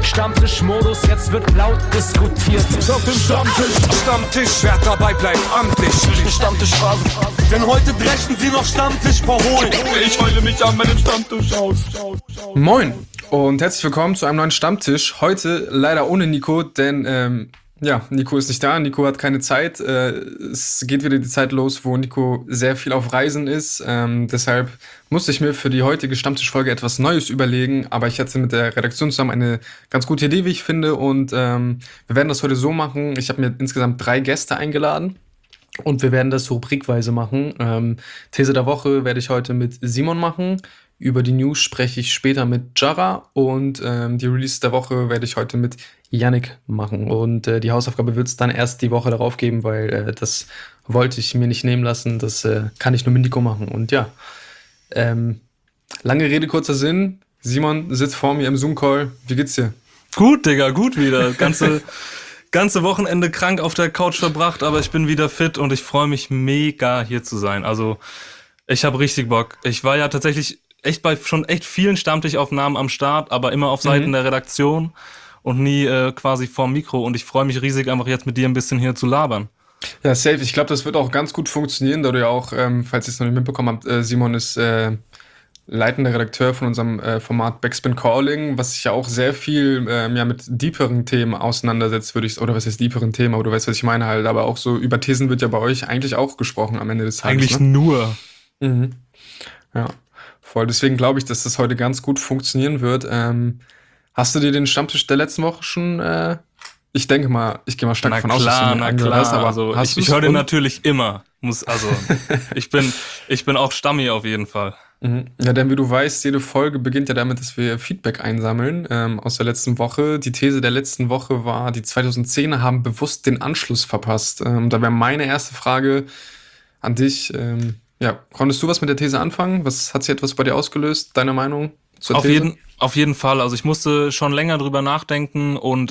Stammtischmodus, jetzt wird laut diskutiert. Auf dem Stammtisch, wer dabei bleibt, amtlich. Stammtischphase, denn heute dreschen sie noch Stammtisch verholen. Ich heule mich an meinem Stammtisch aus. Moin und herzlich willkommen zu einem neuen Stammtisch. Heute leider ohne Nico, denn Nico ist nicht da, Nico hat keine Zeit. Es geht wieder die Zeit los, wo Nico sehr viel auf Reisen ist. Deshalb musste ich mir für die heutige Stammtischfolge etwas Neues überlegen. Aber ich hatte mit der Redaktion zusammen eine ganz gute Idee, wie ich finde. Und wir werden das heute so machen. Ich habe mir insgesamt 3 Gäste eingeladen. Und wir werden das rubrikweise machen. These der Woche werde ich heute mit Simon machen. Über die News spreche ich später mit Jara. Und die Release der Woche werde ich heute mit Yannick machen. Und die Hausaufgabe wird es dann erst die Woche darauf geben, weil das wollte ich mir nicht nehmen lassen. Das kann ich nur mit Nico machen. Und ja, lange Rede, kurzer Sinn. Simon sitzt vor mir im Zoom-Call. Wie geht's dir? Gut, Digga, gut wieder. Ganze Wochenende krank auf der Couch verbracht, aber ich bin wieder fit und ich freue mich mega, hier zu sein. Also, ich habe richtig Bock. Ich war ja tatsächlich bei schon vielen Stammtischaufnahmen am Start, aber immer auf Seiten der Redaktion und nie quasi vorm Mikro. Und ich freue mich riesig, einfach jetzt mit dir ein bisschen hier zu labern. Ja, safe. Ich glaube, das wird auch ganz gut funktionieren, da du ja auch, falls ihr es noch nicht mitbekommen habt, Simon ist leitender Redakteur von unserem Format Backspin Calling, was sich ja auch sehr viel mit deeperen Themen auseinandersetzt, oder was heißt deeperen Themen, aber du weißt, was ich meine halt, aber auch so über Thesen wird ja bei euch eigentlich auch gesprochen am Ende des Tages. Eigentlich nur. Mhm. Ja, voll. Deswegen glaube ich, dass das heute ganz gut funktionieren wird. Hast du dir den Stammtisch der letzten Woche schon ich denke mal, ich gehe mal stark davon aus, dass du den angehört hast, aber also ich höre den natürlich immer. Ich bin auch Stammi auf jeden Fall. Ja, denn wie du weißt, jede Folge beginnt ja damit, dass wir Feedback einsammeln aus der letzten Woche. Die These der letzten Woche war, die 2010er haben bewusst den Anschluss verpasst. Da wäre meine erste Frage an dich. Konntest du was mit der These anfangen? Hat sie etwas bei dir ausgelöst, deiner Meinung zur These? Auf jeden Fall. Also ich musste schon länger drüber nachdenken und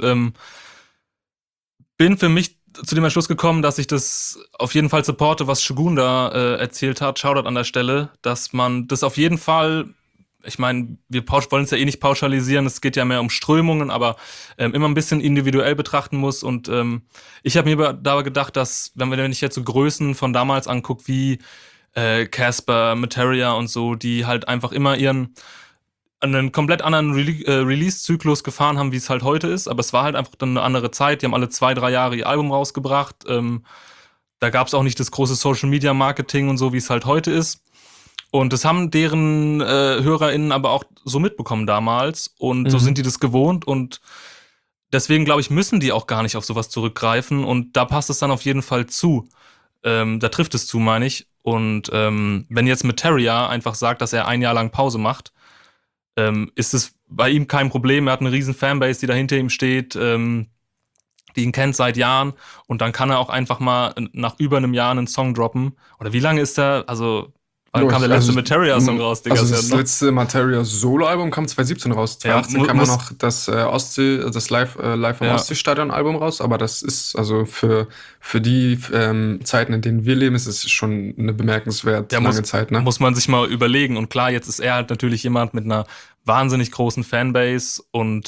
bin für mich zu dem Entschluss gekommen, dass ich das auf jeden Fall supporte, was Shogun da erzählt hat. Shoutout an der Stelle, dass man das auf jeden Fall, ich meine, wir wollen es ja eh nicht pauschalisieren, es geht ja mehr um Strömungen, aber immer ein bisschen individuell betrachten muss. Und ich habe mir dabei gedacht, dass, wenn ich jetzt so Größen von damals angucke, wie Casper, Materia und so, die halt einfach immer einen komplett anderen Release-Zyklus gefahren haben, wie es halt heute ist, aber es war halt einfach dann eine andere Zeit, die haben alle 2-3 Jahre ihr Album rausgebracht, da gab es auch nicht das große Social-Media-Marketing und so, wie es halt heute ist, und das haben deren HörerInnen aber auch so mitbekommen damals und so sind die das gewohnt und deswegen, glaube ich, müssen die auch gar nicht auf sowas zurückgreifen und da passt es dann auf jeden Fall zu, da trifft es zu, meine ich, und wenn jetzt Materia einfach sagt, dass er 1 Jahr lang Pause macht, ist es bei ihm kein Problem. Er hat eine riesen Fanbase, die da hinter ihm steht, die ihn kennt seit Jahren. Und dann kann er auch einfach mal nach über einem Jahr einen Song droppen. Oder wie lange ist der? Also, wann kam der letzte Materia-Song raus? Digga? Also das letzte Materia-Solo-Album kam 2017 raus. 2018 kam noch das Live am Ostsee-Stadion-Album raus. Aber das ist also für die Zeiten, in denen wir leben, ist es schon eine bemerkenswert lange Zeit. Ne? Muss man sich mal überlegen. Und klar, jetzt ist er halt natürlich jemand mit einer wahnsinnig großen Fanbase. Und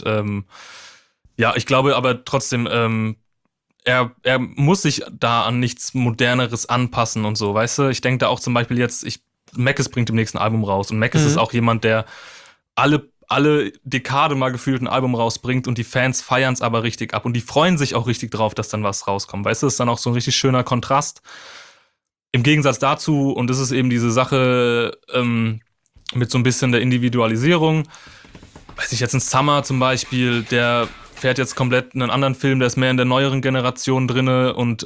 ich glaube aber trotzdem, er muss sich da an nichts Moderneres anpassen und so, weißt du? Ich denke da auch zum Beispiel jetzt, Mackes bringt im nächsten Album raus und Mackes ist auch jemand, der alle Dekade mal gefühlt ein Album rausbringt und die Fans feiern es aber richtig ab und die freuen sich auch richtig drauf, dass dann was rauskommt, weißt du? Das ist dann auch so ein richtig schöner Kontrast. Im Gegensatz dazu, und das ist eben diese Sache mit so ein bisschen der Individualisierung, weiß ich jetzt, ein Summer zum Beispiel, der fährt jetzt komplett einen anderen Film, der ist mehr in der neueren Generation drinne und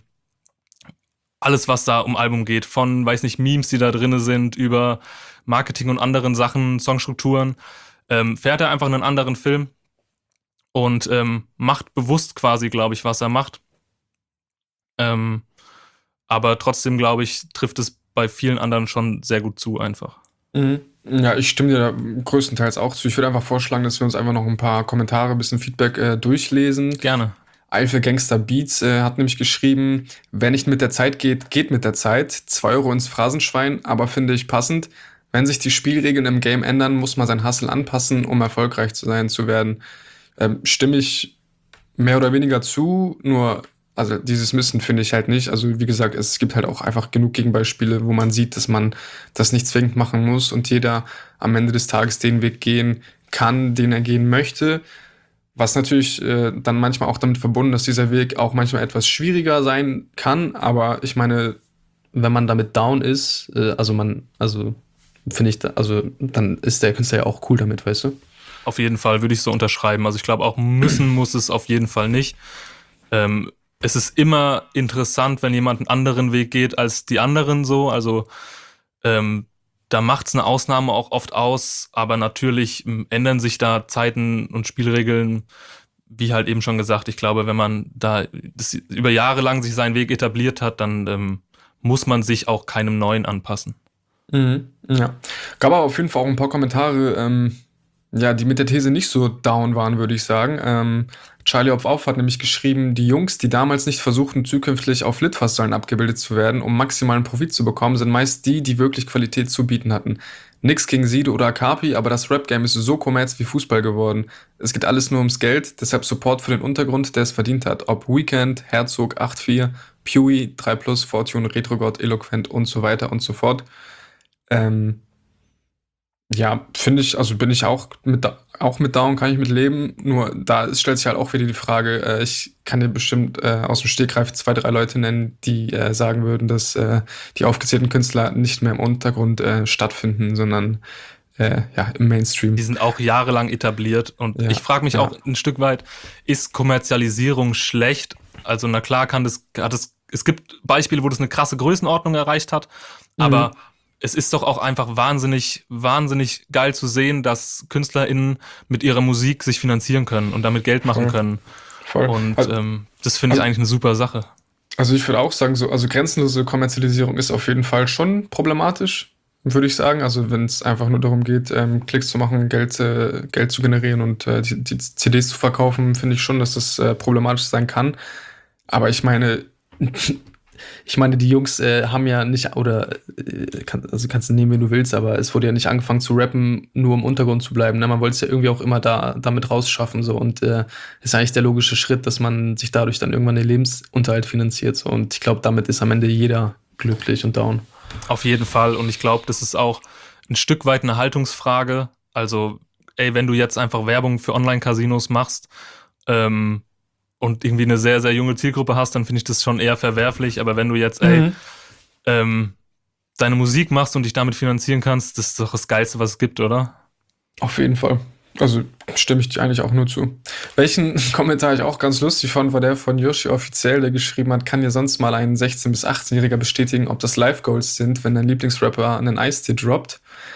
alles, was da um Album geht, von, weiß nicht, Memes, die da drinne sind, über Marketing und anderen Sachen, Songstrukturen, fährt er einfach einen anderen Film und macht bewusst quasi, glaube ich, was er macht. Aber trotzdem, glaube ich, trifft es bei vielen anderen schon sehr gut zu einfach. Ja, ich stimme dir da größtenteils auch zu. Ich würde einfach vorschlagen, dass wir uns einfach noch ein paar Kommentare, ein bisschen Feedback durchlesen. Gerne. Eifel Gangster Beats hat nämlich geschrieben, wer nicht mit der Zeit geht, geht mit der Zeit. 2 Euro ins Phrasenschwein, aber finde ich passend. Wenn sich die Spielregeln im Game ändern, muss man sein Hustle anpassen, um erfolgreich zu werden. Stimme ich mehr oder weniger zu, nur, also dieses Müssen finde ich halt nicht. Also wie gesagt, es gibt halt auch einfach genug Gegenbeispiele, wo man sieht, dass man das nicht zwingend machen muss und jeder am Ende des Tages den Weg gehen kann, den er gehen möchte. Was natürlich dann manchmal auch damit verbunden ist, dass dieser Weg auch manchmal etwas schwieriger sein kann. Aber ich meine, wenn man damit down ist, finde ich, dann ist der Künstler ja auch cool damit, weißt du? Auf jeden Fall würde ich so unterschreiben. Also ich glaube, auch müssen muss es auf jeden Fall nicht. Es ist immer interessant, wenn jemand einen anderen Weg geht als die anderen so. Also da macht es eine Ausnahme auch oft aus, aber natürlich ändern sich da Zeiten und Spielregeln, wie halt eben schon gesagt. Ich glaube, wenn man da das über Jahre lang sich seinen Weg etabliert hat, dann muss man sich auch keinem Neuen anpassen. Ja. Gab aber auf jeden Fall auch ein paar Kommentare, die mit der These nicht so down waren, würde ich sagen. Charlie Hopf auf hat nämlich geschrieben, die Jungs, die damals nicht versuchten, zukünftig auf Litfaßsäulen abgebildet zu werden, um maximalen Profit zu bekommen, sind meist die wirklich Qualität zu bieten hatten. Nix gegen Sido oder Akapi, aber das Rap-Game ist so kommerz wie Fußball geworden. Es geht alles nur ums Geld, deshalb Support für den Untergrund, der es verdient hat. Ob Weekend, Herzog, 8-4, Pewee, 3+, Fortune, Retrogod, Eloquent und so weiter und so fort. Ja, finde ich, also bin ich auch mit Down, kann ich mit leben. Nur da stellt sich halt auch wieder die Frage, ich kann dir bestimmt aus dem Stegreif 2, 3 Leute nennen, die sagen würden, dass die aufgezählten Künstler nicht mehr im Untergrund stattfinden, sondern im Mainstream. Die sind auch jahrelang etabliert und ich frage mich auch ein Stück weit, ist Kommerzialisierung schlecht? Also na klar es gibt Beispiele, wo das eine krasse Größenordnung erreicht hat, aber es ist doch auch einfach wahnsinnig, wahnsinnig geil zu sehen, dass KünstlerInnen mit ihrer Musik sich finanzieren können und damit Geld machen können. Voll. Und das finde ich eigentlich eine super Sache. Also ich würde auch sagen, also grenzenlose Kommerzialisierung ist auf jeden Fall schon problematisch, würde ich sagen. Also wenn es einfach nur darum geht, Klicks zu machen, Geld zu generieren und die CDs zu verkaufen, finde ich schon, dass das problematisch sein kann. Aber ich meine, die Jungs haben ja nicht, kannst du nehmen, wie du willst, aber es wurde ja nicht angefangen zu rappen, nur im Untergrund zu bleiben. Ne? Man wollte es ja irgendwie auch immer damit rausschaffen. So. Und ist eigentlich der logische Schritt, dass man sich dadurch dann irgendwann den Lebensunterhalt finanziert. So. Und ich glaube, damit ist am Ende jeder glücklich und down. Auf jeden Fall. Und ich glaube, das ist auch ein Stück weit eine Haltungsfrage. Also, wenn du jetzt einfach Werbung für Online-Casinos machst, und irgendwie eine sehr, sehr junge Zielgruppe hast, dann finde ich das schon eher verwerflich. Aber wenn du jetzt, deine Musik machst und dich damit finanzieren kannst, das ist doch das Geilste, was es gibt, oder? Auf jeden Fall. Also stimme ich dir eigentlich auch nur zu. Welchen Kommentar ich auch ganz lustig fand, war der von Yoshi Offiziell, der geschrieben hat, kann dir sonst mal ein 16- bis 18-Jähriger bestätigen, ob das Live-Goals sind, wenn dein Lieblingsrapper einen Eistee droppt?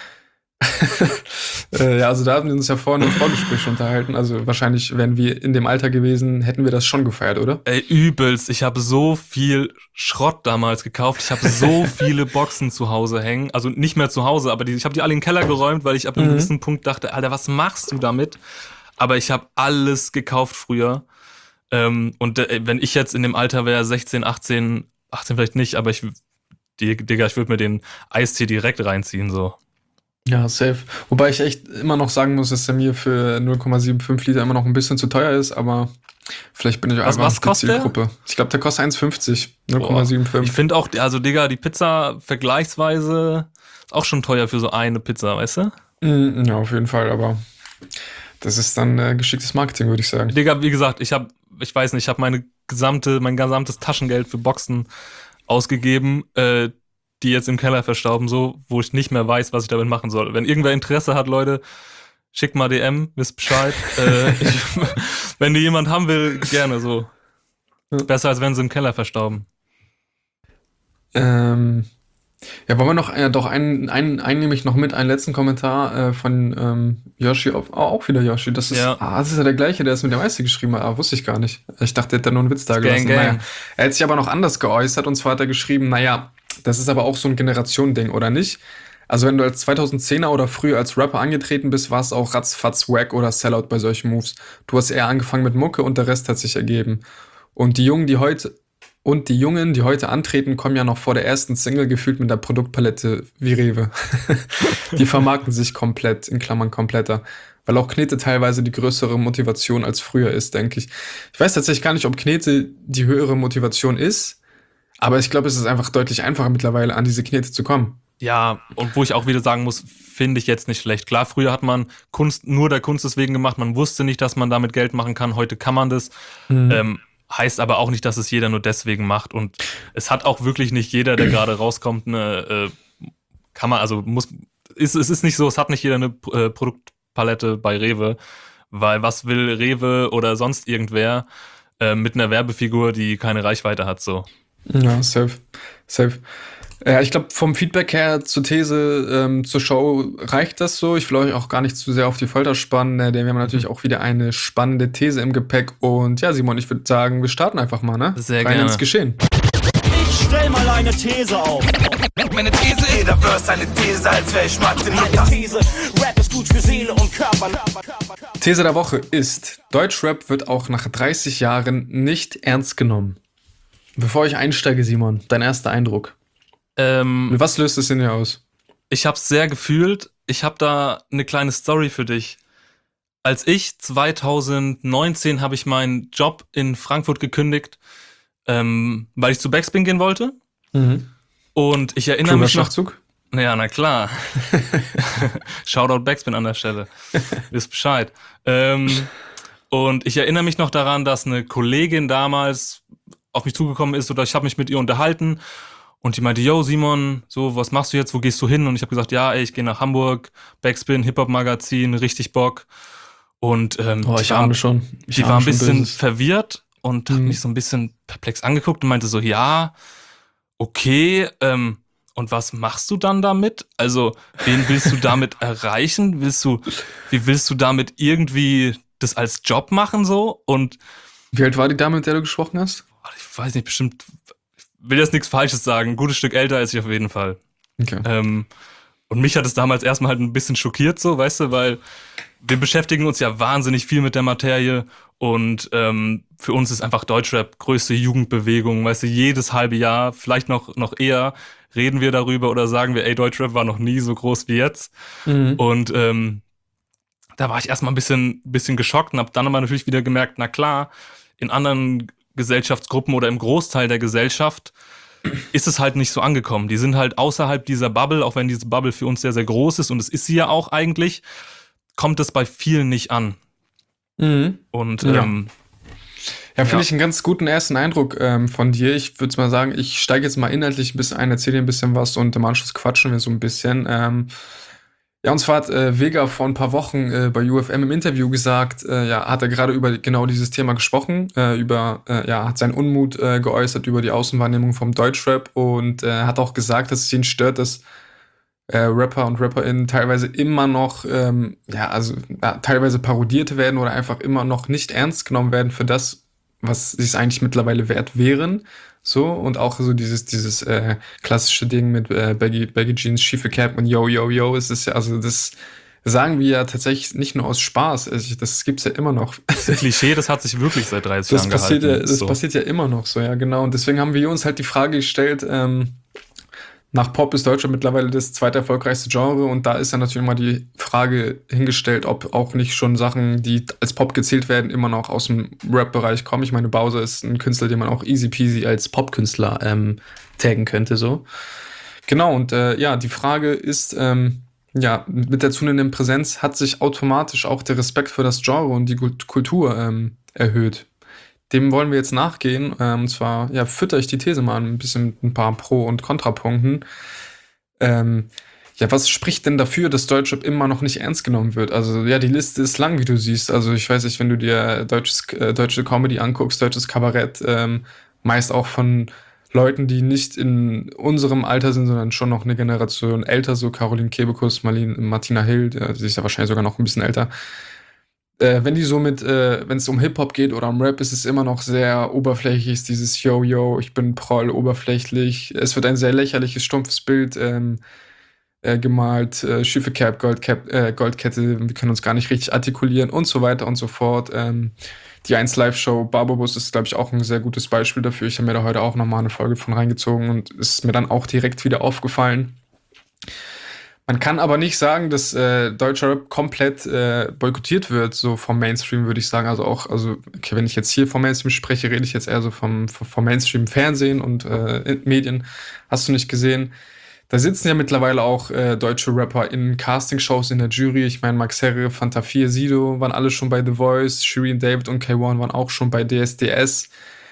Also da haben wir uns ja vorhin im Vorgespräch unterhalten. Also wahrscheinlich wären wir in dem Alter gewesen, hätten wir das schon gefeiert, oder? Übelst. Ich habe so viel Schrott damals gekauft. Ich habe so viele Boxen zu Hause hängen. Also nicht mehr zu Hause, aber ich habe die alle in den Keller geräumt, weil ich ab einem gewissen Punkt dachte, Alter, was machst du damit? Aber ich habe alles gekauft früher. Wenn ich jetzt in dem Alter wäre, 16, 18 vielleicht nicht, aber ich würde mir den Eistee direkt reinziehen, so. Ja, safe. Wobei ich echt immer noch sagen muss, dass der mir für 0,75 Liter immer noch ein bisschen zu teuer ist, aber vielleicht bin ich einfach was kostet der? Zielgruppe. Ich glaube, der kostet 1,50. 0,75. Ich finde auch, also Digga, die Pizza vergleichsweise ist auch schon teuer für so eine Pizza, weißt du? Ja, auf jeden Fall, aber das ist dann geschicktes Marketing, würde ich sagen. Digga, wie gesagt, ich habe mein gesamtes Taschengeld für Boxen ausgegeben, die jetzt im Keller verstauben, so, wo ich nicht mehr weiß, was ich damit machen soll. Wenn irgendwer Interesse hat, Leute, schickt mal DM, wisst Bescheid. Wenn die jemand haben will, gerne so. Besser, als wenn sie im Keller verstauben. Wollen wir noch, einen nehme ich noch mit, einen letzten Kommentar von Yoshi, auch wieder Yoshi. Das ist ja der gleiche, der es mit der Meister geschrieben hat, wusste ich gar nicht. Ich dachte, der hätte nur einen Witz da gelassen. Naja. Er hat sich aber noch anders geäußert, und zwar hat er geschrieben, das ist aber auch so ein Generationending, oder nicht? Also wenn du als 2010er oder früher als Rapper angetreten bist, warst du auch ratzfatz Wack oder Sellout bei solchen Moves. Du hast eher angefangen mit Mucke und der Rest hat sich ergeben. Und die Jungen, die heute antreten, kommen ja noch vor der ersten Single gefühlt mit der Produktpalette wie Rewe. Die vermarkten sich komplett, in Klammern kompletter. Weil auch Knete teilweise die größere Motivation als früher ist, denke ich. Ich weiß tatsächlich gar nicht, ob Knete die höhere Motivation ist, aber ich glaube, es ist einfach deutlich einfacher mittlerweile, an diese Knete zu kommen. Ja, und wo ich auch wieder sagen muss, finde ich jetzt nicht schlecht. Klar, früher hat man Kunst nur der Kunst deswegen gemacht, man wusste nicht, dass man damit Geld machen kann, heute kann man das. Heißt aber auch nicht, dass es jeder nur deswegen macht. Und es hat auch wirklich nicht jeder, der gerade rauskommt, es ist nicht so, es hat nicht jeder eine Produktpalette bei Rewe, weil was will Rewe oder sonst irgendwer mit einer Werbefigur, die keine Reichweite hat, so. Ja, safe. Ja, ich glaube, vom Feedback her zur These, zur Show reicht das so. Ich will euch auch gar nicht zu sehr auf die Folter spannen, denn wir haben natürlich auch wieder eine spannende These im Gepäck. Und ja, Simon, ich würde sagen, wir starten einfach mal, ne? Sehr Rein gerne. ins Geschehen. Ich stell mal eine These auf. Meine These ist, jeder Verse eine These, als wär ich Martin Luther. These, Rap ist gut für Seele und Körper. These der Woche ist, Deutschrap wird auch nach 30 Jahren nicht ernst genommen. Bevor ich einsteige, Simon, dein erster Eindruck. Was löst es in dir aus? Ich hab's sehr gefühlt. Ich hab da eine kleine Story für dich. Als ich 2019 habe ich meinen Job in Frankfurt gekündigt, weil ich zu Backspin gehen wollte. Und ich erinnere mich noch... Schachzug? Ja, na klar. Shoutout Backspin an der Stelle. Wisst Bescheid. Und ich erinnere mich noch daran, dass eine Kollegin damals auf mich zugekommen ist oder ich habe mich mit ihr unterhalten und die meinte, yo Simon, so, was machst du jetzt, wo gehst du hin? Und ich habe gesagt, ja, ey, ich gehe nach Hamburg, Backspin, Hip-Hop-Magazin, richtig Bock. Und Ich ahne schon. die war ein bisschen verwirrt und hat mich so ein bisschen perplex angeguckt und meinte so, ja, okay, und was machst du dann damit? Also, wen willst du damit erreichen? Wie willst du damit irgendwie das als Job machen so? Und Wie alt war die Dame, mit der du gesprochen hast? ich weiß nicht, bestimmt, ich will jetzt nichts Falsches sagen, ein gutes Stück älter als ich auf jeden Fall. Okay. Und mich hat es damals erstmal halt ein bisschen schockiert, so, weißt du, weil wir beschäftigen uns ja wahnsinnig viel mit der Materie und für uns ist einfach Deutschrap größte Jugendbewegung, weißt du, jedes halbe Jahr, vielleicht noch eher, reden wir darüber oder sagen wir, ey, Deutschrap war noch nie so groß wie jetzt. Und da war ich erstmal ein bisschen geschockt und habe dann aber natürlich wieder gemerkt, na klar, in anderen Gesellschaftsgruppen oder im Großteil der Gesellschaft ist es halt nicht so angekommen. Die sind halt außerhalb dieser Bubble, auch wenn diese Bubble für uns sehr, sehr groß ist und es ist sie ja auch eigentlich, kommt es bei vielen nicht an. Und Ja, finde ich einen ganz guten ersten Eindruck von dir. Ich würde mal sagen, ich steige jetzt mal inhaltlich ein bisschen ein, erzähle dir ein bisschen was und im Anschluss quatschen wir so ein bisschen. Ja, und zwar hat Vega vor ein paar Wochen bei UFM im Interview gesagt, hat er gerade über genau dieses Thema gesprochen, hat seinen Unmut geäußert über die Außenwahrnehmung vom Deutschrap und hat auch gesagt, dass es ihn stört, dass Rapper und RapperInnen teilweise immer noch, teilweise parodiert werden oder einfach immer noch nicht ernst genommen werden für das, was sie es eigentlich mittlerweile wert wären. So, und auch so dieses klassische Ding mit Baggy Jeans, schiefe Cap und Yo, Yo, Yo, es ist ja, also das sagen wir ja tatsächlich nicht nur aus Spaß, das gibt's ja immer noch. das Klischee, das hat sich wirklich seit 30 Jahren gehalten. Das passiert ja immer noch so, ja genau. Und deswegen haben wir uns halt die Frage gestellt, nach Pop ist Deutschrap mittlerweile das zweiterfolgreichste Genre und da ist ja natürlich mal die Frage hingestellt, ob auch nicht schon Sachen, die als Pop gezählt werden, immer noch aus dem Rap-Bereich kommen. Ich meine, Bowser ist ein Künstler, den man auch easy peasy als Popkünstler taggen könnte, so. Genau, und die Frage ist, mit der zunehmenden Präsenz hat sich automatisch auch der Respekt für das Genre und die Kultur erhöht. Dem wollen wir jetzt nachgehen. Und zwar, fütter ich die These mal ein bisschen mit ein paar Pro- und Kontrapunkten. Was spricht denn dafür, dass Deutschrap immer noch nicht ernst genommen wird? Also, ja, die Liste ist lang, wie du siehst. Also, ich weiß nicht, wenn du dir deutsche Comedy anguckst, deutsches Kabarett, meist auch von Leuten, die nicht in unserem Alter sind, sondern schon noch eine Generation älter, so Caroline Kebekus, Martina Hill, sie ist ja wahrscheinlich sogar noch ein bisschen älter. Wenn die so wenn es um Hip-Hop geht oder um Rap, ist es immer noch sehr oberflächlich, dieses Yo, ich bin Proll, oberflächlich. Es wird ein sehr lächerliches, stumpfes Bild gemalt, schiefe Cap, Goldkette, wir können uns gar nicht richtig artikulieren und so weiter und so fort. Die 1 Live-Show Barbobus ist, glaube ich, auch ein sehr gutes Beispiel dafür. Ich habe mir da heute auch nochmal eine Folge von reingezogen und ist mir dann auch direkt wieder aufgefallen. Man kann aber nicht sagen, dass deutscher Rap komplett boykottiert wird, so vom Mainstream, würde ich sagen. Also auch, also, okay, wenn ich jetzt hier vom Mainstream spreche, rede ich jetzt eher so vom Mainstream-Fernsehen und Medien. Hast du nicht gesehen? Da sitzen ja mittlerweile auch deutsche Rapper in Castingshows in der Jury. Ich meine, Max Herre, Fanta 4, Sido waren alle schon bei The Voice, Shirin David und K1 waren auch schon bei DSDS.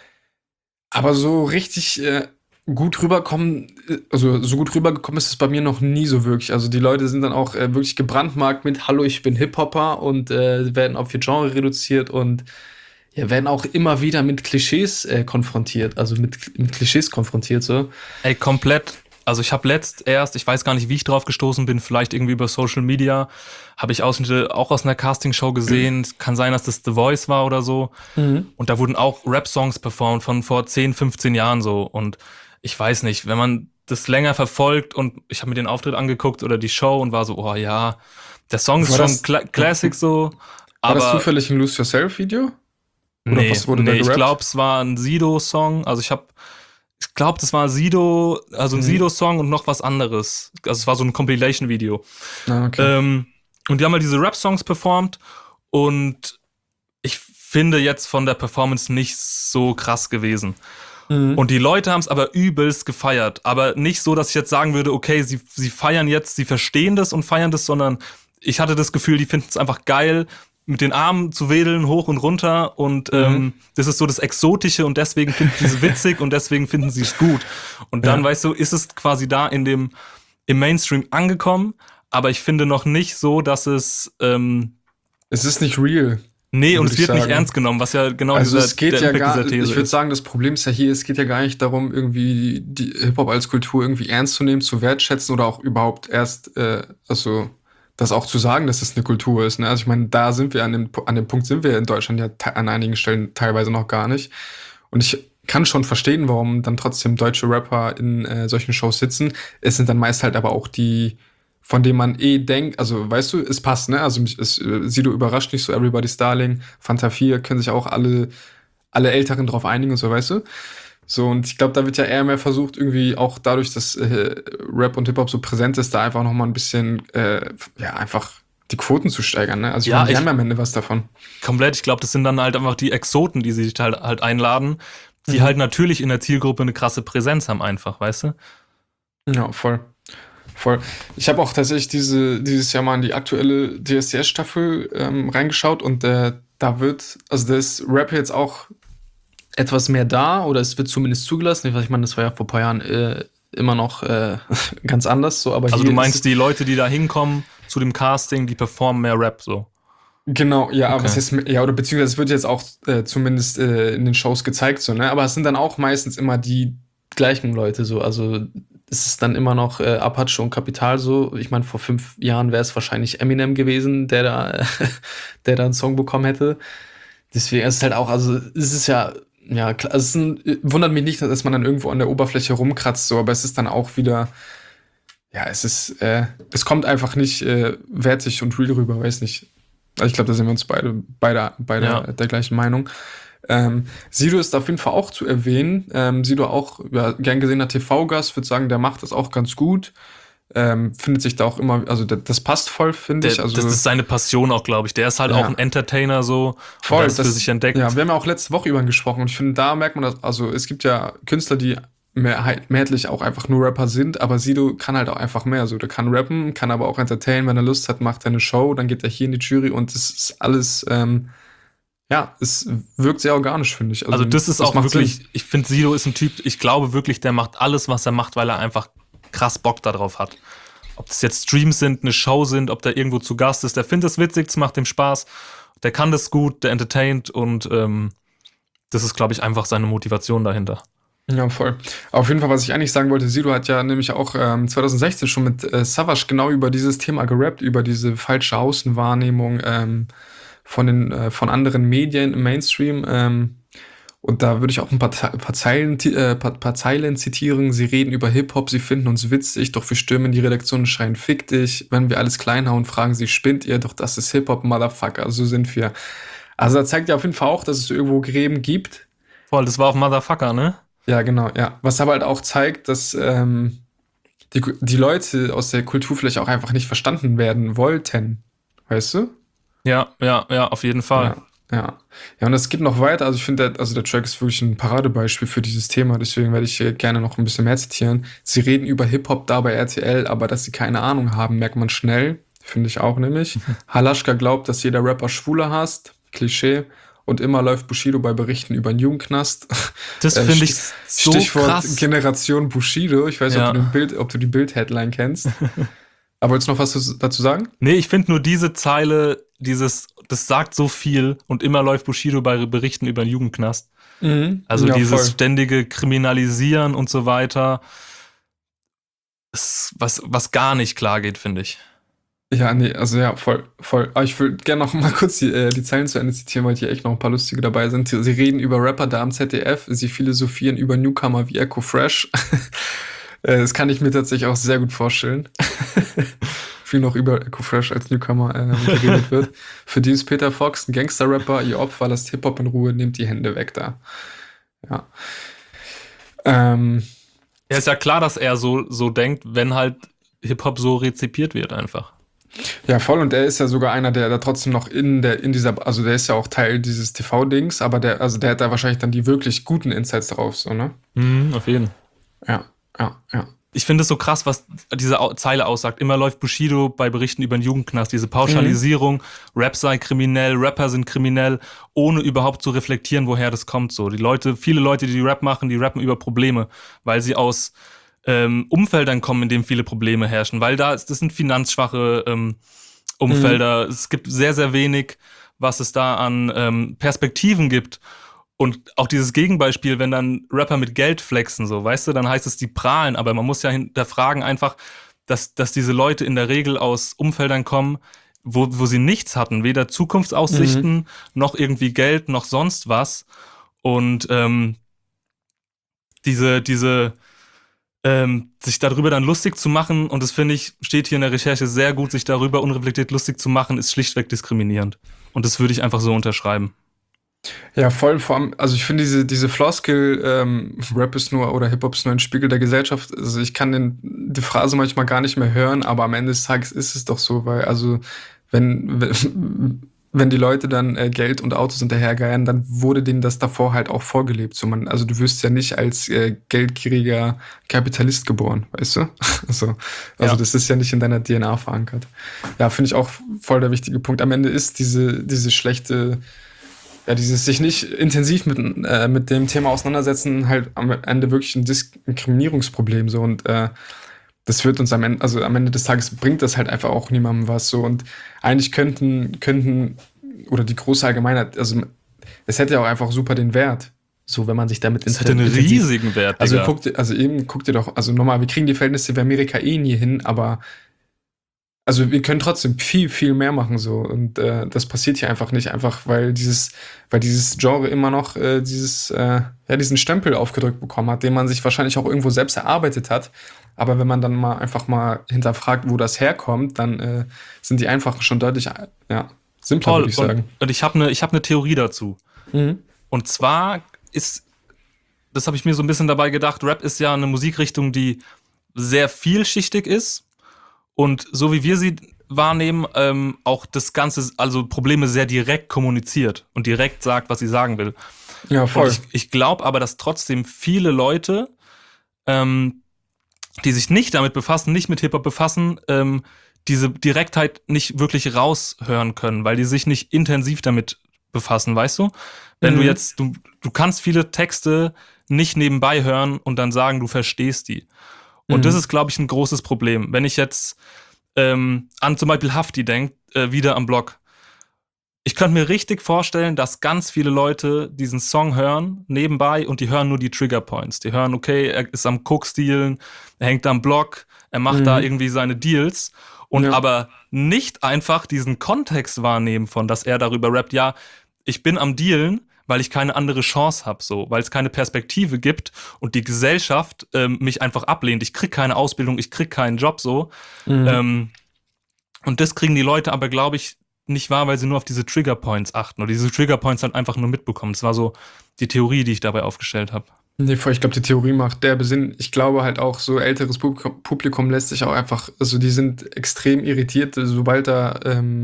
Aber so richtig gut rüberkommen, also so gut rübergekommen ist es bei mir noch nie so wirklich. Also die Leute sind dann auch wirklich gebrandmarkt mit Hallo, ich bin Hip-Hopper und werden auf ihr Genre reduziert und ja, werden auch immer wieder mit Klischees konfrontiert, also mit Klischees konfrontiert so. Ey, komplett. Also ich habe ich weiß gar nicht, wie ich drauf gestoßen bin, vielleicht irgendwie über Social Media, habe ich Ausschnitte auch aus einer Castingshow gesehen. Kann sein, dass das The Voice war oder so. Und da wurden auch Rap-Songs performt von vor 10, 15 Jahren so. Und ich weiß nicht, wenn man das länger verfolgt und ich habe mir den Auftritt angeguckt oder die Show und war so, oh ja, der Song ist schon Classic so. War das zufällig ein Lose Yourself-Video? Nee, ich glaube, es war ein Sido-Song. Also ich glaube, das war Sido, also ein Sido-Song und noch was anderes. Also es war so ein Compilation-Video. Ah, okay. Und die haben halt diese Rap-Songs performt und ich finde jetzt von der Performance nicht so krass gewesen. Und die Leute haben es aber übelst gefeiert. Aber nicht so, dass ich jetzt sagen würde, okay, sie feiern jetzt, sie verstehen das und feiern das, sondern ich hatte das Gefühl, die finden es einfach geil, mit den Armen zu wedeln, hoch und runter und das ist so das Exotische und deswegen finden sie es witzig und deswegen finden sie es gut. Und dann, weißt du, ist es quasi da im Mainstream angekommen, aber ich finde noch nicht so, dass es es ist nicht real. Nee, und es wird nicht ernst genommen, was ja genau also dieser, es geht ja gar, dieser These ich würde sagen, das Problem ist ja hier, es geht ja gar nicht darum, irgendwie die Hip-Hop als Kultur irgendwie ernst zu nehmen, zu wertschätzen oder auch überhaupt erst, also das auch zu sagen, dass es eine Kultur ist. Ne? Also ich meine, da sind wir an dem Punkt sind wir in Deutschland ja an einigen Stellen teilweise noch gar nicht. Und ich kann schon verstehen, warum dann trotzdem deutsche Rapper in solchen Shows sitzen. Es sind dann meist halt aber auch die, von denen man denkt, also weißt du, es passt, ne? Also Sido überrascht nicht so, Everybody's Darling, Fanta 4 können sich auch alle Älteren drauf einigen und so, weißt du? So, und ich glaube, da wird ja eher mehr versucht, irgendwie auch dadurch, dass Rap und Hip-Hop so präsent ist, da einfach noch mal ein bisschen, einfach die Quoten zu steigern, ne? Also die haben am Ende was davon. Komplett, ich glaube, das sind dann halt einfach die Exoten, die sie sich halt einladen, die halt natürlich in der Zielgruppe eine krasse Präsenz haben einfach, weißt du? Ja, voll. Ich habe auch tatsächlich dieses Jahr mal in die aktuelle DSDS-Staffel reingeschaut und da ist Rap jetzt auch etwas mehr da oder es wird zumindest zugelassen. Ich meine, das war ja vor ein paar Jahren immer noch ganz anders. So, aber also hier du meinst, die Leute, die da hinkommen zu dem Casting, die performen mehr Rap so? Genau, ja, okay. Aber es ist, oder beziehungsweise es wird jetzt auch zumindest in den Shows gezeigt, so, ne? Aber es sind dann auch meistens immer die gleichen Leute so, also es ist dann immer noch Apache und Kapital so. Ich meine, vor 5 Jahren wäre es wahrscheinlich Eminem gewesen, der da einen Song bekommen hätte. Deswegen ist es halt auch, also es ist ja klar, also wundert mich nicht, dass man dann irgendwo an der Oberfläche rumkratzt, so, aber es ist dann auch wieder, es kommt einfach nicht wertig und real rüber, weiß nicht. Also ich glaube, da sind wir uns beide der gleichen Meinung. Sido ist auf jeden Fall auch zu erwähnen. Sido auch gern gesehener TV-Gast, würde sagen, der macht das auch ganz gut. Findet sich da auch immer, also das passt voll, finde ich. Also, das ist seine Passion auch, glaube ich. Der ist halt auch ein Entertainer so. Voll, das für sich entdeckt. Ja, wir haben ja auch letzte Woche über ihn gesprochen und ich finde, da merkt man das, also es gibt ja Künstler, die mehrheitlich auch einfach nur Rapper sind, aber Sido kann halt auch einfach mehr. Also der kann rappen, kann aber auch entertainen, wenn er Lust hat, macht er eine Show, dann geht er hier in die Jury und das ist alles, es wirkt sehr organisch, finde ich. Also das ist auch wirklich, Sinn. Ich finde, Sido ist ein Typ, ich glaube wirklich, der macht alles, was er macht, weil er einfach krass Bock darauf hat. Ob das jetzt Streams sind, eine Show sind, ob der irgendwo zu Gast ist, der findet das witzig, es macht ihm Spaß, der kann das gut, der entertaint und das ist, glaube ich, einfach seine Motivation dahinter. Ja, voll. Auf jeden Fall, was ich eigentlich sagen wollte, Sido hat ja nämlich auch 2016 schon mit Savage genau über dieses Thema gerappt, über diese falsche Außenwahrnehmung von anderen Medien im Mainstream. Und da würde ich auch ein paar Zeilen zitieren. Sie reden über Hip-Hop, sie finden uns witzig, doch wir stürmen in die Redaktion und schreien, fick dich. Wenn wir alles klein hauen, fragen sie, spinnt ihr? Doch das ist Hip-Hop, Motherfucker. So sind wir. Also da zeigt ja auf jeden Fall auch, dass es irgendwo Gräben gibt. Voll, das war auf Motherfucker, ne? Ja, genau, ja. Was aber halt auch zeigt, dass die Leute aus der Kultur vielleicht auch einfach nicht verstanden werden wollten. Weißt du? Ja, auf jeden Fall. Ja. Ja, und es geht noch weiter. Also ich finde, der Track ist wirklich ein Paradebeispiel für dieses Thema. Deswegen werde ich hier gerne noch ein bisschen mehr zitieren. Sie reden über Hip-Hop da bei RTL, aber dass sie keine Ahnung haben, merkt man schnell. Finde ich auch nämlich. Halaschka glaubt, dass jeder Rapper Schwule hasst. Klischee. Und immer läuft Bushido bei Berichten über einen Jugendknast. Das finde ich so Stichwort krass. Generation Bushido. Ich weiß nicht, ob du die Bild-Headline kennst. Aber wolltest du noch was dazu sagen? Nee, ich finde nur diese Zeile, das sagt so viel und immer läuft Bushido bei Berichten über einen Jugendknast. Also Ja, dieses voll. ständige Kriminalisieren und so weiter, ist was gar nicht klar geht, finde ich. Ja, nee, also ja, voll. Aber ich würde gerne noch mal kurz die Zeilen zu Ende zitieren, weil hier echt noch ein paar lustige dabei sind. Sie reden über Rapper da am ZDF, sie philosophieren über Newcomer wie Echo Fresh. Das kann ich mir tatsächlich auch sehr gut vorstellen. Viel noch über Echo Fresh als Newcomer geredet wird. Für die ist Peter Fox ein Gangster-Rapper, ihr Opfer, lasst Hip-Hop in Ruhe, nehmt die Hände weg da. Ja. Ja, ist ja klar, dass er so denkt, wenn halt Hip-Hop so rezipiert wird einfach. Ja, voll. Und er ist ja sogar einer, der da trotzdem noch in dieser, also der ist ja auch Teil dieses TV-Dings, aber der hat da wahrscheinlich dann die wirklich guten Insights drauf, so, ne? Auf jeden. Ja. Ich finde es so krass, was diese Zeile aussagt. Immer läuft Bushido bei Berichten über den Jugendknast. Diese Pauschalisierung, Rap sei kriminell, Rapper sind kriminell, ohne überhaupt zu reflektieren, woher das kommt. So, viele Leute, die Rap machen, die rappen über Probleme, weil sie aus Umfeldern kommen, in denen viele Probleme herrschen, weil das sind finanzschwache Umfelder. Es gibt sehr, sehr wenig, was es da an Perspektiven gibt. Und auch dieses Gegenbeispiel, wenn dann Rapper mit Geld flexen, so, weißt du, dann heißt es, die prahlen, aber man muss ja hinterfragen einfach, dass diese Leute in der Regel aus Umfeldern kommen, wo sie nichts hatten, weder Zukunftsaussichten, noch irgendwie Geld, noch sonst was. Und sich darüber dann lustig zu machen, und das finde ich, steht hier in der Recherche sehr gut, sich darüber unreflektiert lustig zu machen, ist schlichtweg diskriminierend. Und das würde ich einfach so unterschreiben. Ja, voll, vor allem, also ich finde diese Floskel, Rap ist nur oder Hip-Hop ist nur ein Spiegel der Gesellschaft, also ich kann die Phrase manchmal gar nicht mehr hören, aber am Ende des Tages ist es doch so, weil also wenn die Leute dann Geld und Autos hinterhergeiern, dann wurde denen das davor halt auch vorgelebt. So also du wirst ja nicht als geldgieriger Kapitalist geboren, weißt du? Also das ist ja nicht in deiner DNA verankert. Ja, finde ich auch voll der wichtige Punkt. Am Ende ist diese schlechte, ja, dieses sich nicht intensiv mit dem Thema auseinandersetzen, halt am Ende wirklich ein Diskriminierungsproblem so, und das wird uns am Ende des Tages bringt das halt einfach auch niemandem was so, und eigentlich könnten oder die große Allgemeinheit, also es hätte ja auch einfach super den Wert, so wenn man sich damit Das hätte einen riesigen Wert, also Digga. guck dir doch, also nochmal, wir kriegen die Verhältnisse wie Amerika nie hin, aber also wir können trotzdem viel, viel mehr machen so, und das passiert hier einfach nicht, einfach weil dieses Genre immer noch diesen Stempel aufgedrückt bekommen hat, den man sich wahrscheinlich auch irgendwo selbst erarbeitet hat. Aber wenn man dann einfach mal hinterfragt, wo das herkommt, dann sind die einfach schon deutlich simpler, würde ich sagen. Und ich habe eine Theorie dazu. Und zwar das habe ich mir so ein bisschen dabei gedacht, Rap ist ja eine Musikrichtung, die sehr vielschichtig ist und so wie wir sie wahrnehmen, auch das Ganze, also Probleme sehr direkt kommuniziert und direkt sagt, was sie sagen will. Ja, voll. Und ich glaube aber, dass trotzdem viele Leute, die sich nicht damit befassen, nicht mit Hip-Hop befassen, diese Direktheit nicht wirklich raushören können, weil die sich nicht intensiv damit befassen, weißt du? Wenn du jetzt, du kannst viele Texte nicht nebenbei hören und dann sagen, du verstehst die. Und das ist, glaube ich, ein großes Problem. Wenn ich jetzt an zum Beispiel Hafti denke, wieder am Block. Ich könnte mir richtig vorstellen, dass ganz viele Leute diesen Song hören, nebenbei, und die hören nur die Triggerpoints. Die hören, okay, er ist am Coke-Stealen, er hängt am Block, er macht da irgendwie seine Deals und aber nicht einfach diesen Kontext wahrnehmen von, dass er darüber rappt, ja, ich bin am Dealen, weil ich keine andere Chance habe, so, weil es keine Perspektive gibt und die Gesellschaft mich einfach ablehnt. Ich krieg keine Ausbildung, ich krieg keinen Job, so. Und das kriegen die Leute aber, glaube ich, nicht wahr, weil sie nur auf diese Triggerpoints achten oder diese Triggerpoints dann einfach nur mitbekommen. Das war so die Theorie, die ich dabei aufgestellt habe. Nee, ich glaube, die Theorie macht derbe Sinn. Ich glaube halt auch, so älteres Publikum lässt sich auch einfach, also die sind extrem irritiert, sobald da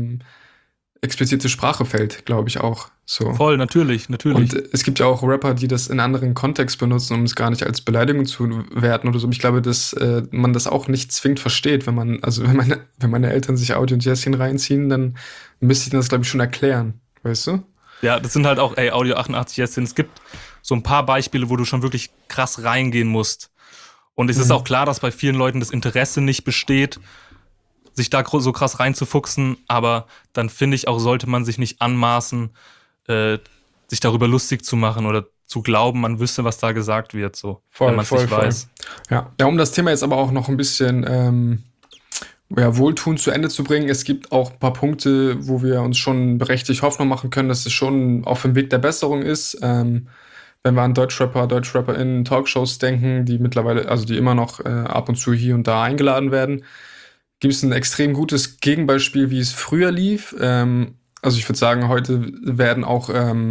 explizite Sprache fällt, glaube ich auch. So. Voll, natürlich. Und es gibt ja auch Rapper, die das in anderen Kontext benutzen, um es gar nicht als Beleidigung zu werten oder so. Ich glaube, dass man das auch nicht zwingend versteht, wenn meine Eltern sich Audio und Jessin reinziehen, dann müsste ich das, glaube ich, schon erklären, weißt du? Ja, das sind halt auch, Audio 88 Jessin. Es gibt so ein paar Beispiele, wo du schon wirklich krass reingehen musst. Und es ist auch klar, dass bei vielen Leuten das Interesse nicht besteht, sich da so krass reinzufuchsen. Aber dann finde ich auch, sollte man sich nicht anmaßen, sich darüber lustig zu machen oder zu glauben, man wüsste, was da gesagt wird, so, wenn man es nicht weiß. Ja, um das Thema jetzt aber auch noch ein bisschen wohltuend zu Ende zu bringen, es gibt auch ein paar Punkte, wo wir uns schon berechtigt Hoffnung machen können, dass es schon auf dem Weg der Besserung ist. Wenn wir an DeutschrapperInnen, Talkshows denken, die mittlerweile, also die immer noch ab und zu hier und da eingeladen werden, gibt es ein extrem gutes Gegenbeispiel, wie es früher lief. Also ich würde sagen, heute werden auch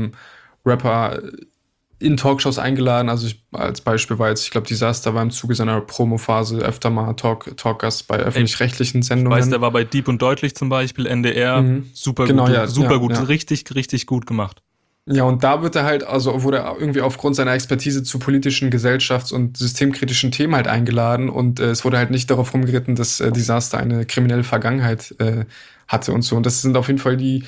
Rapper in Talkshows eingeladen. Also als Beispiel war jetzt, ich glaube, Disaster war im Zuge seiner Promophase öfter mal Talkgast bei öffentlich-rechtlichen Sendungen. Ich weiß, der war bei Deep und Deutlich zum Beispiel, NDR, super gut, richtig gut gemacht. Ja, und da wird er halt, also wurde er irgendwie aufgrund seiner Expertise zu politischen, gesellschafts- und systemkritischen Themen halt eingeladen und es wurde halt nicht darauf rumgeritten, dass Disaster eine kriminelle Vergangenheit hatte und so. Und das sind auf jeden Fall die,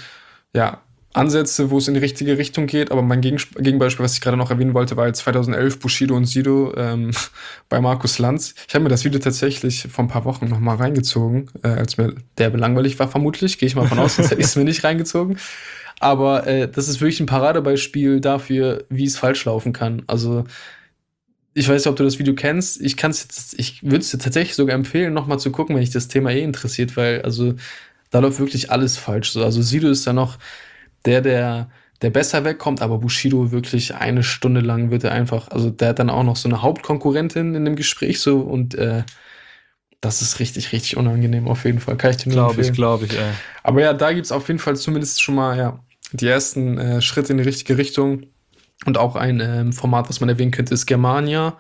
Ansätze, wo es in die richtige Richtung geht. Aber mein Gegenbeispiel, was ich gerade noch erwähnen wollte, war jetzt 2011 Bushido und Sido bei Markus Lanz. Ich habe mir das Video tatsächlich vor ein paar Wochen noch mal reingezogen, als mir derbe langweilig war vermutlich. Gehe ich mal von aus, sonst hätte ich es mir nicht reingezogen. Aber das ist wirklich ein Paradebeispiel dafür, wie es falsch laufen kann. Also ich weiß nicht, ob du das Video kennst. Ich würde es dir tatsächlich sogar empfehlen, noch mal zu gucken, wenn dich das Thema interessiert, weil also da läuft wirklich alles falsch. So, also Sido ist da noch der besser wegkommt, aber Bushido wirklich eine Stunde lang wird er einfach, also der hat dann auch noch so eine Hauptkonkurrentin in dem Gespräch so und das ist richtig, richtig unangenehm auf jeden Fall. Kann ich dir nur empfehlen. Glaube ich. Aber ja, da gibt's auf jeden Fall zumindest schon mal die ersten Schritte in die richtige Richtung und auch ein Format, was man erwähnen könnte, ist Germania.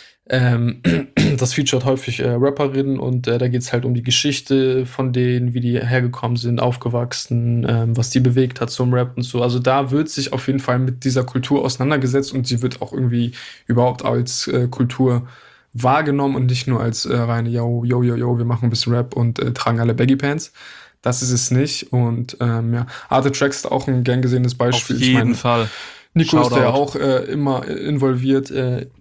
Das featuret häufig Rapperinnen und da geht es halt um die Geschichte von denen, wie die hergekommen sind, aufgewachsen, was die bewegt hat zum Rap und so. Also da wird sich auf jeden Fall mit dieser Kultur auseinandergesetzt und sie wird auch irgendwie überhaupt als Kultur wahrgenommen und nicht nur als reine wir machen ein bisschen Rap und tragen alle Baggy Pants. Das ist es nicht. Und Arte Tracks ist auch ein gern gesehenes Beispiel. Auf jeden Fall. Nico ist ja auch immer involviert